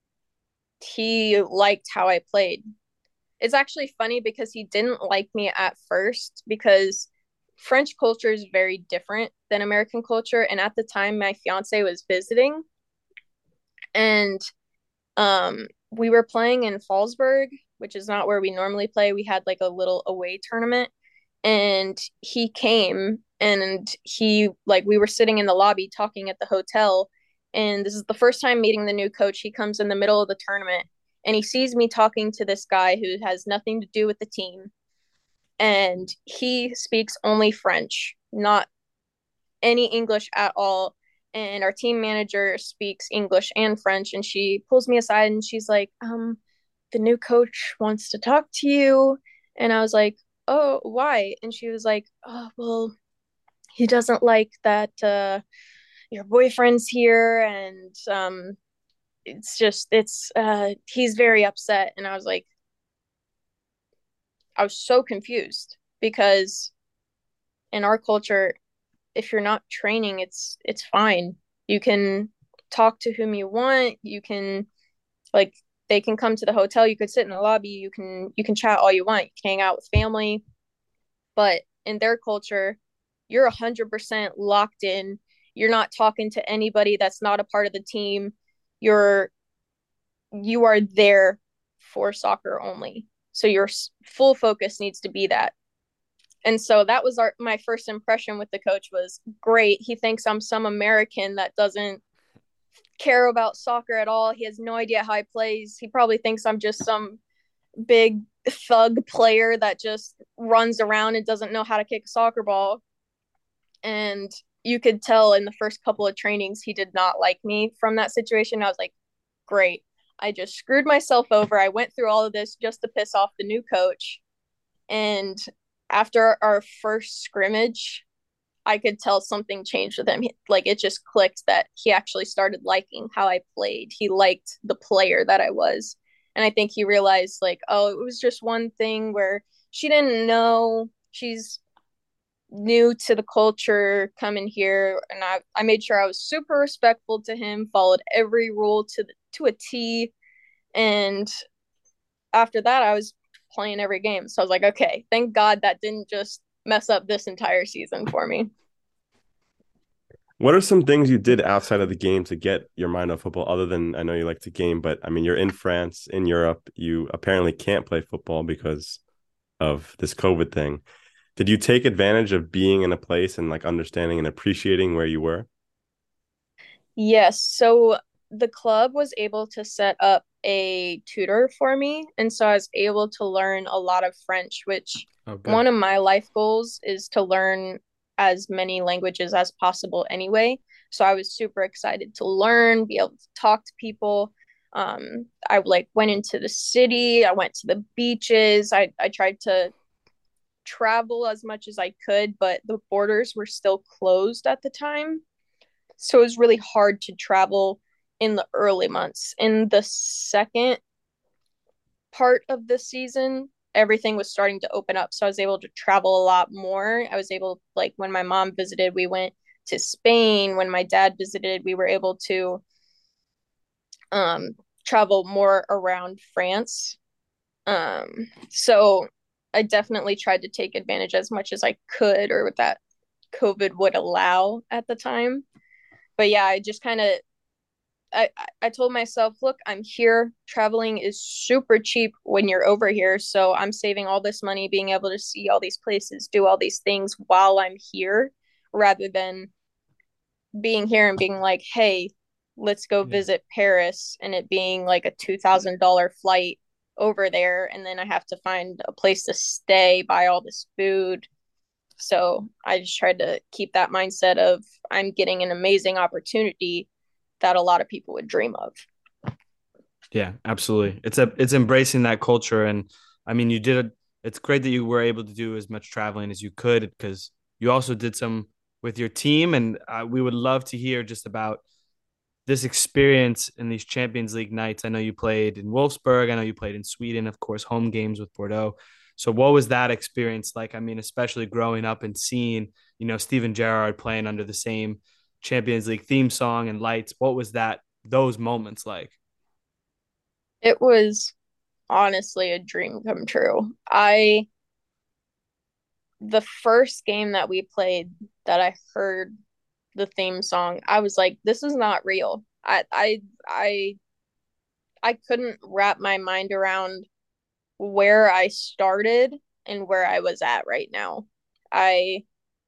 he liked how I played. It's actually funny because he didn't like me at first, because French culture is very different than American culture. And at the time, my fiance was visiting, and um, we were playing in Fallsburg, which is not where we normally play. We had like a little away tournament, and he came, and he, like, we were sitting in the lobby talking at the hotel, and this is the first time meeting the new coach. He comes in the middle of the tournament, and he sees me talking to this guy who has nothing to do with the team, and he speaks only French, not any English at all. And our team manager speaks English and French, and she pulls me aside and she's like, um, the new coach wants to talk to you. And I was like, oh, why? And she was like, oh, well, he doesn't like that uh, your boyfriend's here, and um, it's just, it's, uh, he's very upset. And I was like, I was so confused, because in our culture, if you're not training, it's it's fine. You can talk to whom you want. You can, like, they can come to the hotel. You could sit in the lobby. You can you can chat all you want. You can hang out with family. But in their culture, you're one hundred percent locked in. You're not talking to anybody that's not a part of the team. You're you are there for soccer only. So your full focus needs to be that. And so that was our my first impression with the coach was great. He thinks I'm some American that doesn't care about soccer at all. He has no idea how I plays. He probably thinks I'm just some big thug player that just runs around and doesn't know how to kick a soccer ball. And you could tell in the first couple of trainings he did not like me from that situation. I was like, great. I just screwed myself over. I went through all of this just to piss off the new coach. And after our first scrimmage, I could tell something changed with him. Like it just clicked that he actually started liking how I played. He liked the player that I was. And I think he realized like, oh, it was just one thing where she didn't know. She's new to the culture coming here. And I, I made sure I was super respectful to him, followed every rule to the, to a T. And after that, I was playing every game. So I was like, okay, thank God that didn't just mess up this entire season for me. What are some things you did outside of the game to get your mind off football, other than, I know you like to game, but I mean, you're in France, in Europe, you apparently can't play football because of this COVID thing. Did you take advantage of being in a place and like understanding and appreciating where you were? Yes. So the club was able to set up a tutor for me. And so I was able to learn a lot of French, which Oh, good. one of my life goals is to learn as many languages as possible anyway. So I was super excited to learn, be able to talk to people. Um, I like went into the city. I went to the beaches. I, I tried to travel as much as I could, but the borders were still closed at the time. So it was really hard to travel in the early months. In the second part of the season, everything was starting to open up. So I was able to travel a lot more. I was able, like, when my mom visited, we went to Spain. When my dad visited, we were able to um, travel more around France. Um, so I definitely tried to take advantage as much as I could, or that COVID would allow at the time. But yeah, I just kind of I, I told myself, look, I'm here. Traveling is super cheap when you're over here. So I'm saving all this money, being able to see all these places, do all these things while I'm here, rather than being here and being like, hey, let's go Yeah. visit Paris, and it being like a two thousand dollars flight over there. And then I have to find a place to stay, buy all this food. So I just tried to keep that mindset of I'm getting an amazing opportunity that a lot of people would dream of. Yeah, absolutely. It's a it's embracing that culture, and I mean, you did. A, it's great that you were able to do as much traveling as you could, because you also did some with your team, and uh, we would love to hear just about this experience in these Champions League nights. I know you played in Wolfsburg. I know you played in Sweden, of course, home games with Bordeaux. So what was that experience like? I mean, especially growing up and seeing, you know, Steven Gerrard playing under the same Champions League theme song and lights. What was that, those moments like? It was honestly a dream come true. I, the first game that we played that I heard the theme song, I was like, this is not real. I, I, I, I couldn't wrap my mind around where I started and where I was at right now. I,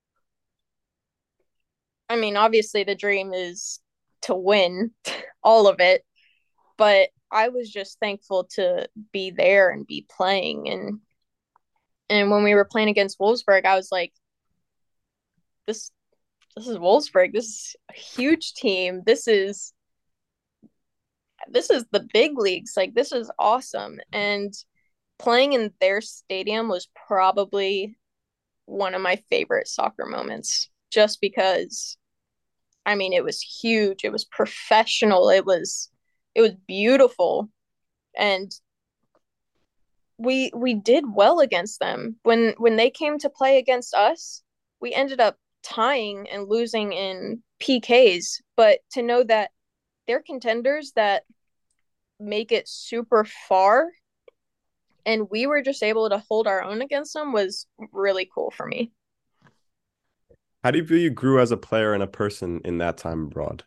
I mean, obviously the dream is to win all of it, but I was just thankful to be there and be playing. And and when we were playing against Wolfsburg, I was like, this this is Wolfsburg. This is a huge team. This is this is the big leagues. Like, this is awesome. And playing in their stadium was probably one of my favorite soccer moments, just because, I mean, it was huge. It was professional. It was it was beautiful. And we we did well against them. When when they came to play against us, we ended up tying and losing in P Ks. But to know that they're contenders, that make it super far, and we were just able to hold our own against them was really cool for me. How do you feel you grew as a player and a person in that time abroad?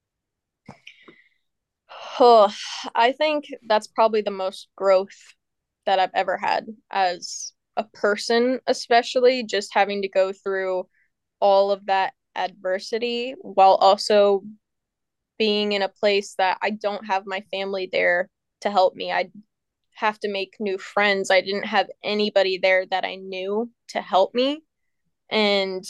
Oh, I think that's probably the most growth that I've ever had as a person, especially just having to go through all of that adversity while also being in a place that I don't have my family there to help me. I have to make new friends. I didn't have anybody there that I knew to help me. And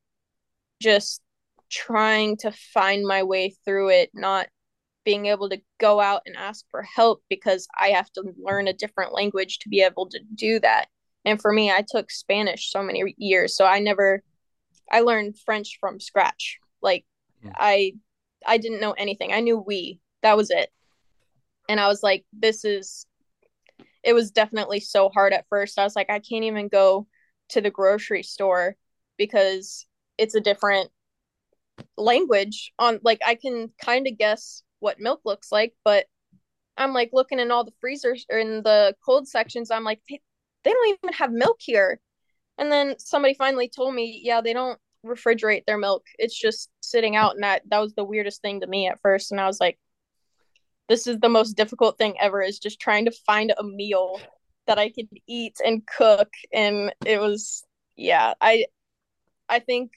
just trying to find my way through it, not being able to go out and ask for help because I have to learn a different language to be able to do that. And for me, I took Spanish so many years, so I never I learned French from scratch. Like Mm. I I didn't know anything. I knew we. That was it. And I was like, this is it was definitely so hard at first. I was like, I can't even go to the grocery store because it's a different language on like I can kind of guess what milk looks like, but I'm like looking in all the freezers or in the cold sections. I'm like, they, they don't even have milk here. And then somebody finally told me, yeah, they don't refrigerate their milk. It's just sitting out. And that, that was the weirdest thing to me at first. And I was like, this is the most difficult thing ever, is just trying to find a meal that I could eat and cook. And it was, yeah, I, I think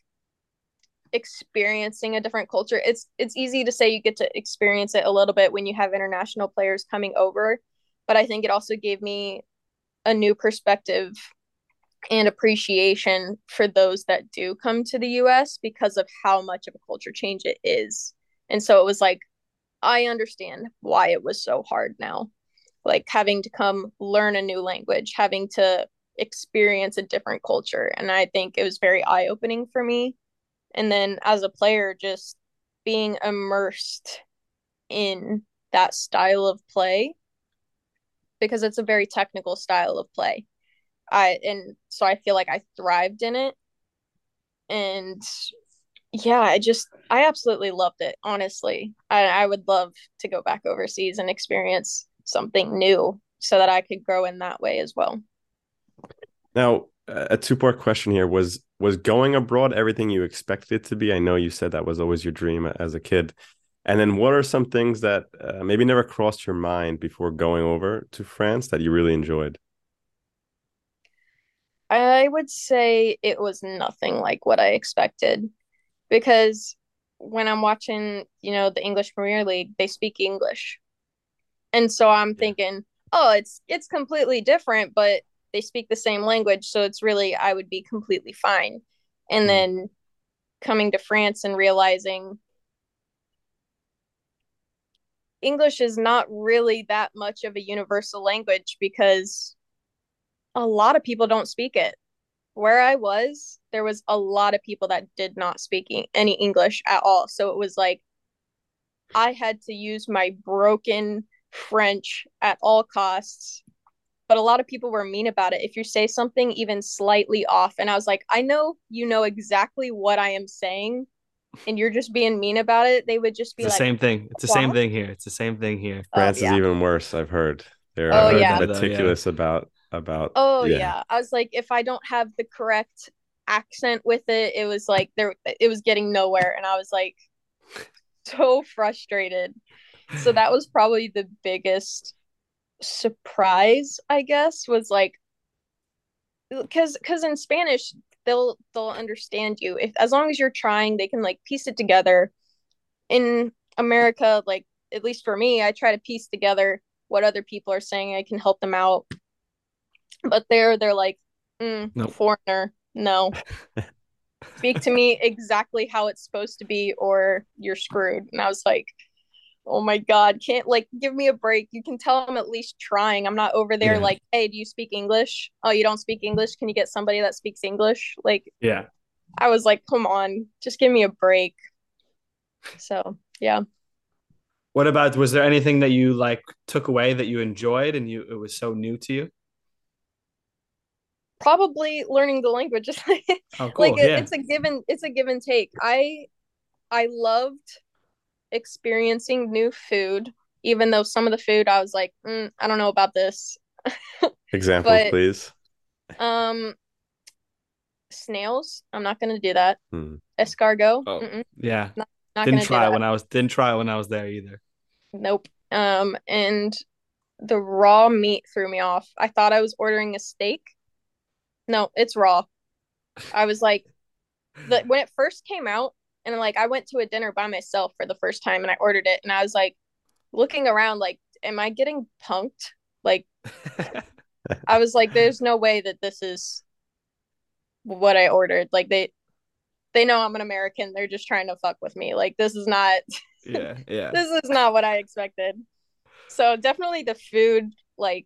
experiencing a different culture, it's it's easy to say you get to experience it a little bit when you have international players coming over, but I think it also gave me a new perspective and appreciation for those that do come to the U S because of how much of a culture change it is. And so it was like, I understand why it was so hard now, like having to come learn a new language, having to experience a different culture. And I think it was very eye-opening for me. And then as a player, just being immersed in that style of play, because it's a very technical style of play. I and so I feel like I thrived in it. And yeah, I just I absolutely loved it, honestly. I, I would love to go back overseas and experience something new so that I could grow in that way as well. Now, a two-part question here. Was was going abroad everything you expected it to be? I know you said that was always your dream as a kid. And then what are some things that uh, maybe never crossed your mind before going over to France that you really enjoyed? I would say it was nothing like what I expected, because when I'm watching, you know, the English Premier League, they speak English. And so I'm Yeah. thinking, oh, it's it's completely different, but they speak the same language, so it's really I would be completely fine. And Mm. then coming to France and realizing English is not really that much of a universal language because a lot of people don't speak it. Where I was, there was a lot of people that did not speak e- any English at all. So it was like I had to use my broken French at all costs. But a lot of people were mean about it if you say something even slightly off. And I was like, I know you know exactly what I am saying, and you're just being mean about it. They would just It's be the like, same thing. It's the same what? thing here. It's the same thing here. Oh, France is yeah. even worse, I've heard. They're I've Oh, uh, heard yeah. that though, yeah. meticulous about about Oh, yeah. yeah. I was like, if I don't have the correct accent with it, it was like there, it was getting nowhere. And I was like, so frustrated. So that was probably the biggest surprise, I guess, was like, because because in Spanish they'll they'll understand you if as long as you're trying, they can like piece it together. In America, like at least for me, I try to piece together what other people are saying. I can help them out, but there they're like, mm, Nope. foreigner, no, speak to me exactly how it's supposed to be, or you're screwed. And I was like, oh my God, can't like give me a break. You can tell I'm at least trying. I'm not over there Yeah. like, hey, do you speak English? Oh, you don't speak English? Can you get somebody that speaks English? Like, Yeah. I was like, come on, just give me a break. So, yeah. What about, was there anything that you like took away that you enjoyed and you it was so new to you? Probably learning the language. Oh, Like cool. it, Yeah. it's a given, it's a give and take. I I loved experiencing new food. even though some of the food I was like, mm, I don't know about this. Examples, But please. um, snails, I'm not gonna do that. Hmm. Escargot, Oh, mm-mm, yeah. not not Didn't gonna do try that. when I was didn't try when I was there either. Nope. Um, and the raw meat threw me off. I thought I was ordering a steak. No, it's raw. I was like, the when it first came out, and like I went to a dinner by myself for the first time, and I ordered it, and I was like looking around, like, am I getting punked? Like, I was like, there's no way that this is what I ordered. Like they they know I'm an American. They're just trying to fuck with me. Like this is not Yeah, yeah. this is not what I expected. So definitely the food, like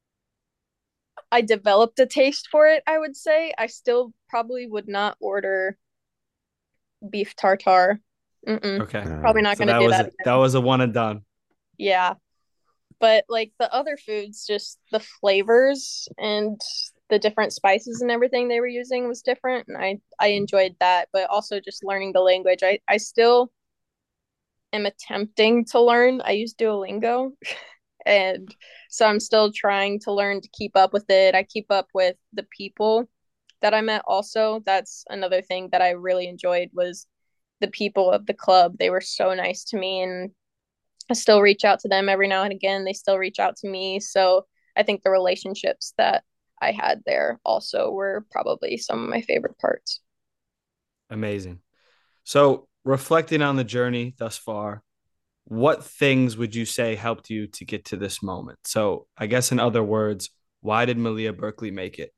I developed a taste for it, I would say. I still probably would not order beef tartare. Mm-mm. Okay. Probably Uh, not So gonna that do was that a, that again. was a one and done. Yeah. But like the other foods, just the flavors and the different spices and everything they were using was different. And I, I enjoyed that, but also just learning the language. I, I still am attempting to learn. I use Duolingo. And so I'm still trying to learn to keep up with it. I keep up with the people that I met also. That's another thing that I really enjoyed was the people of the club. They were so nice to me, and I still reach out to them every now and again. They still reach out to me. So I think the relationships that I had there also were probably some of my favorite parts. Amazing. So reflecting on the journey thus far, what things would you say helped you to get to this moment? So I guess in other words, why did Malia Berkeley make it?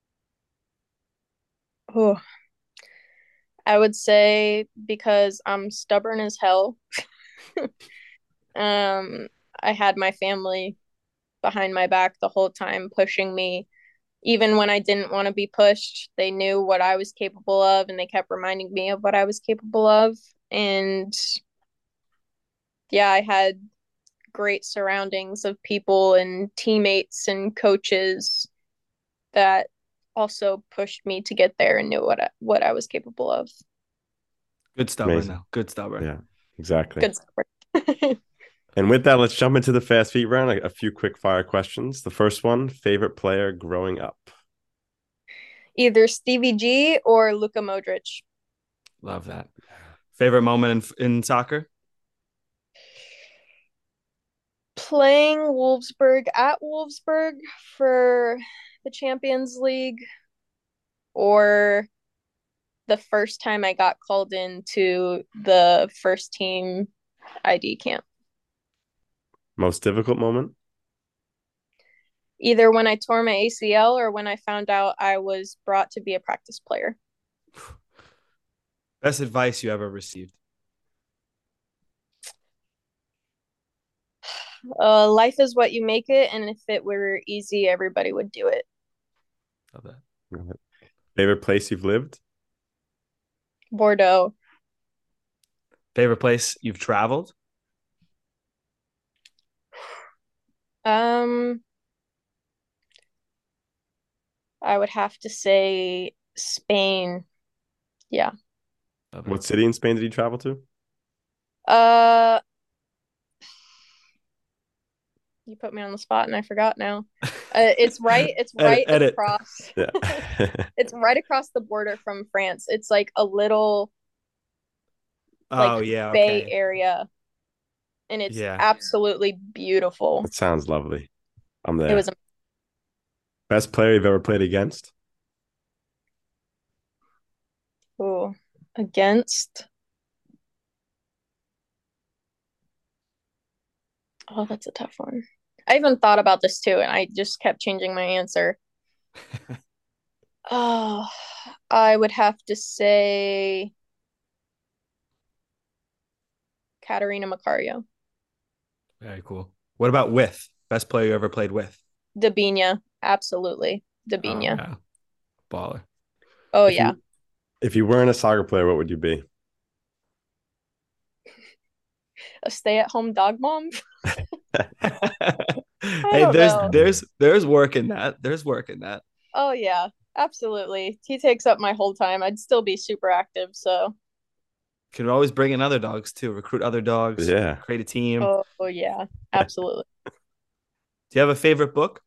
Oh, I would say because I'm stubborn as hell. um, I had my family behind my back the whole time, pushing me. Even when I didn't want to be pushed, they knew what I was capable of and they kept reminding me of what I was capable of. And yeah, I had great surroundings of people and teammates and coaches that also pushed me to get there and knew what I, what I was capable of. Good stubborn Amazing. now. Good stubborn. Yeah, exactly. Good support. And with that, let's jump into the fast feet round. A, a few quick fire questions. The first one, favorite player growing up? Either Stevie G or Luka Modric. Love that. Favorite moment in, in soccer? Playing Wolfsburg at Wolfsburg for the Champions League, or the first time I got called into the first team I D camp. Most difficult moment? Either when I tore my A C L or when I found out I was brought to be a practice player. Best advice you ever received? Uh, life is what you make it, and if it were easy, everybody would do it. Love that. Favorite place you've lived? Bordeaux. Favorite place you've traveled? Um, I would have to say Spain. Yeah. What city in Spain did you travel to? Uh, you put me on the spot and I forgot now. Uh, it's right. It's right edit, across. Yeah. It's right across the border from France. It's like a little, like oh yeah, Bay okay. Area, and it's yeah. absolutely beautiful. That sounds lovely. I'm there. It was. Best player you've ever played against? Ooh, against. Oh, that's a tough one. I even thought about this too, and I just kept changing my answer. Oh, I would have to say Katerina Macario. Very cool. What about with? Best player you ever played with? Dabinia, absolutely. Oh, Dabinia. yeah. Baller. Oh, If yeah. you, if you weren't a soccer player, what would you be? A stay-at-home dog mom. hey, don't there's know. there's there's work in that. There's work in that. Oh, yeah, absolutely. He takes up my whole time. I'd still be super active, so Could always bring in other dogs too, recruit other dogs, Yeah. create a team. Oh, yeah, absolutely. Do you have a favorite book?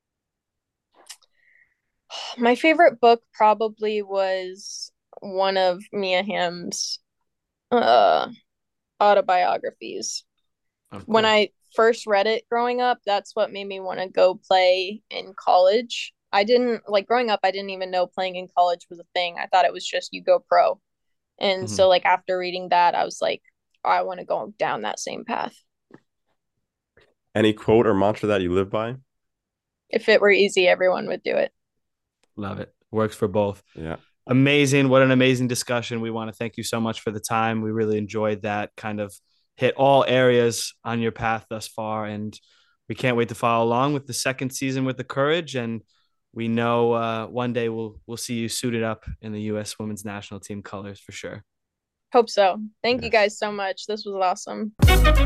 My favorite book probably was one of Mia Hamm's uh, autobiographies. Oh, cool. When I first read it growing up, that's what made me want to go play in college. I didn't like growing up, I didn't even know playing in college was a thing. I thought it was just you go pro. And Mhm. so, like, after reading that, I was like, I want to go down that same path. Any quote or mantra that you live by? If it were easy, everyone would do it. Love it. Works for both. Yeah. Amazing. What an amazing discussion. We want to thank you so much for the time. We really enjoyed that, kind of hit all areas on your path thus far. And we can't wait to follow along with the second season with the Courage. And we know uh, one day we'll we'll see you suited up in the U S women's national team colors for sure. Hope so. Thank Yes. you guys so much. This was awesome.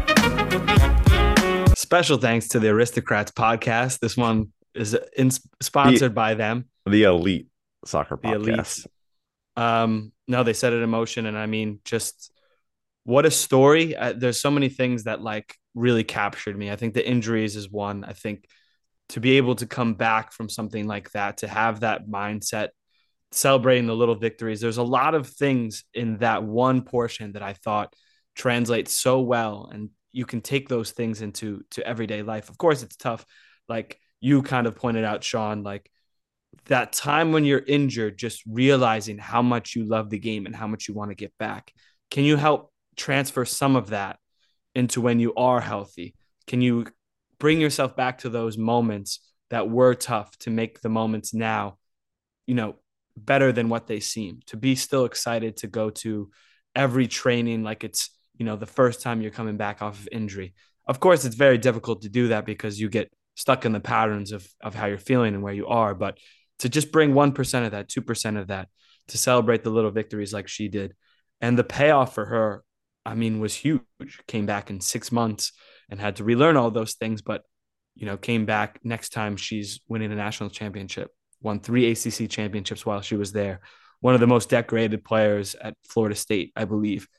Special thanks to the Aristocrats podcast. This one is in, sponsored by them. The Elite Soccer The Podcast. Elites. Um, no, they set it in motion, and I mean, just what a story. Uh, there's so many things that like really captured me. I think the injuries is one. I think to be able to come back from something like that, to have that mindset, celebrating the little victories. There's a lot of things in that one portion that I thought translates so well, and you can take those things into to everyday life. Of course, it's tough. Like you kind of pointed out, Sean, like that time when you're injured, just realizing how much you love the game and how much you want to get back. Can you help transfer some of that into when you are healthy? Can you bring yourself back to those moments that were tough to make the moments now, you know, better than what they seem, to be still excited to go to every training like it's, you know, the first time you're coming back off of injury? Of course, it's very difficult to do that because you get stuck in the patterns of, of how you're feeling and where you are. But to just bring one percent of that, two percent of that, to celebrate the little victories like she did. And the payoff for her, I mean, was huge. Came back in six months and had to relearn all those things. But, you know, came back next time she's winning a national championship, won three A C C championships while she was there. One of the most decorated players at Florida State, I believe.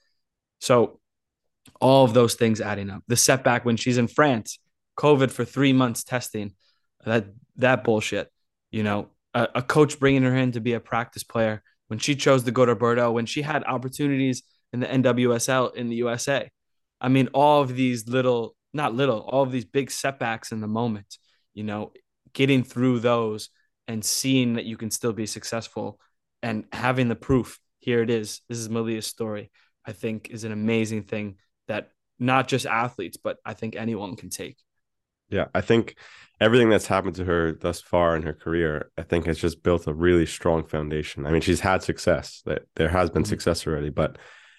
So all of those things adding up. The setback when she's in France, COVID for three months testing, that that bullshit, you know, a, a coach bringing her in to be a practice player when she chose to go to Bordeaux, when she had opportunities in the N W S L in the U S A. I mean, all of these little, not little, all of these big setbacks in the moment, you know, getting through those and seeing that you can still be successful and having the proof. Here it is. This is Malia's story, I think, is an amazing thing that not just athletes, but I think anyone can take. Yeah, I think everything that's happened to her thus far in her career, I think has just built a really strong foundation. I mean, she's had success. There has been mm-hmm. success already, but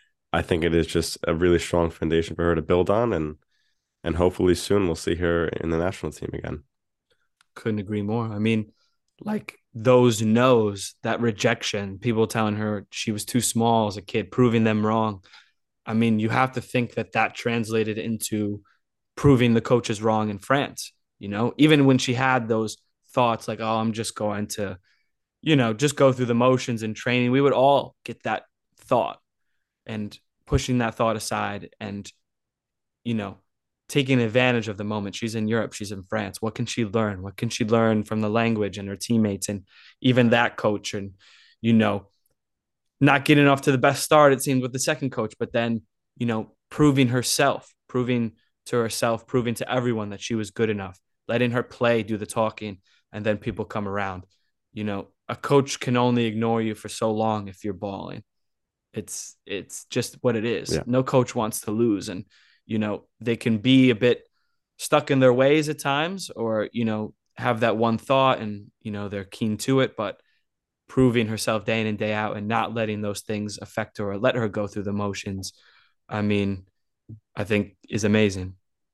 I think it is just a really strong foundation for her to build on, and and hopefully soon we'll see her in the national team again. Couldn't agree more. I mean, like those no's, that rejection, people telling her she was too small as a kid, proving them wrong. I mean, you have to think that that translated into proving the coaches wrong in France, you know, even when she had those thoughts like, oh, I'm just going to, you know, just go through the motions in training. We would all get that thought, and pushing that thought aside and, you know, taking advantage of the moment. She's in Europe, she's in France. What can she learn? What can she learn from the language and her teammates and even that coach? And, you know, not getting off to the best start, it seemed, with the second coach, but then, you know, proving herself, proving to herself, proving to everyone that she was good enough, letting her play, do the talking, and then people come around. You know, a coach can only ignore you for so long if you're balling. It's it's just what it is. Yeah. No coach wants to lose. And, you know, they can be a bit stuck in their ways at times, or, you know, have that one thought and, you know, they're keen to it, but proving herself day in and day out and not letting those things affect her or let her go through the motions, I mean, I think is amazing.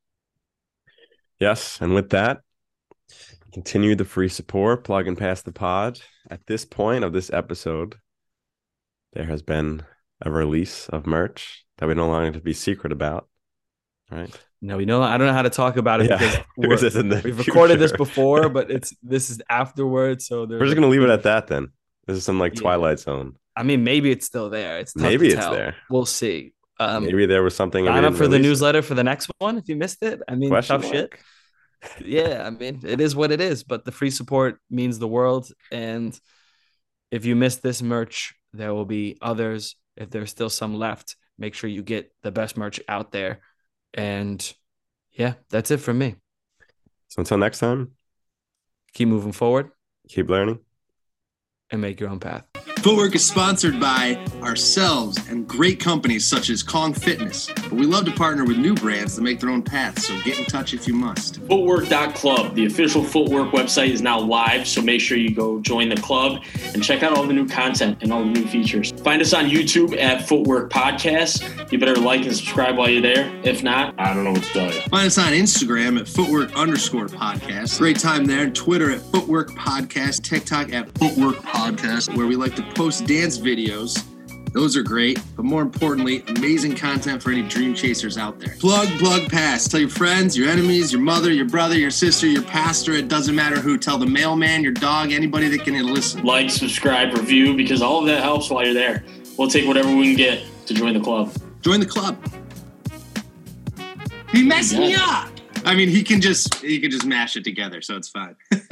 Yes. And with that, continue the free support, plug and pass the pod. At this point of this episode, there has been a release of merch that we no longer to be secret about. Right. No, we know, I don't know how to talk about it, yeah. because this in the we've future. recorded this before, but it's this is afterwards. So we're just gonna leave it at that then. This is some like yeah. Twilight Zone. I mean, maybe it's still there. It's tough Maybe to it's tell. there. We'll see. Um, Maybe there was something. Sign up for the newsletter for the next one if you missed it. I mean, Question tough mark. shit. Yeah, I mean, it is what it is, but the free support means the world. And if you missed this merch, there will be others. If there's still some left, make sure you get the best merch out there. And yeah, that's it from me. So until next time, Keep moving forward keep learning. and make your own path. Footwork is sponsored by ourselves and great companies such as Kong Fitness. But we love to partner with new brands to make their own paths, so get in touch if you must. Footwork dot club, the official Footwork website, is now live, so make sure you go join the club and check out all the new content and all the new features. Find us on YouTube at Footwork Podcast. You better like and subscribe while you're there. If not, I don't know what to tell you. Find us on Instagram at Footwork underscore podcast. Great time there. Twitter at Footwork Podcast. TikTok at Footwork Podcast, where we like to post dance videos. Those are great, but more importantly, amazing content for any dream chasers out there. Plug, plug, pass. Tell your friends, your enemies, your mother, your brother, your sister, your pastor. It doesn't matter who. Tell the mailman, your dog, anybody that can listen. Like, subscribe, review, because all of that helps while you're there. We'll take whatever we can get to join the club. Join the club. He messed me up. I mean, he can just he can just mash it together, so it's fine.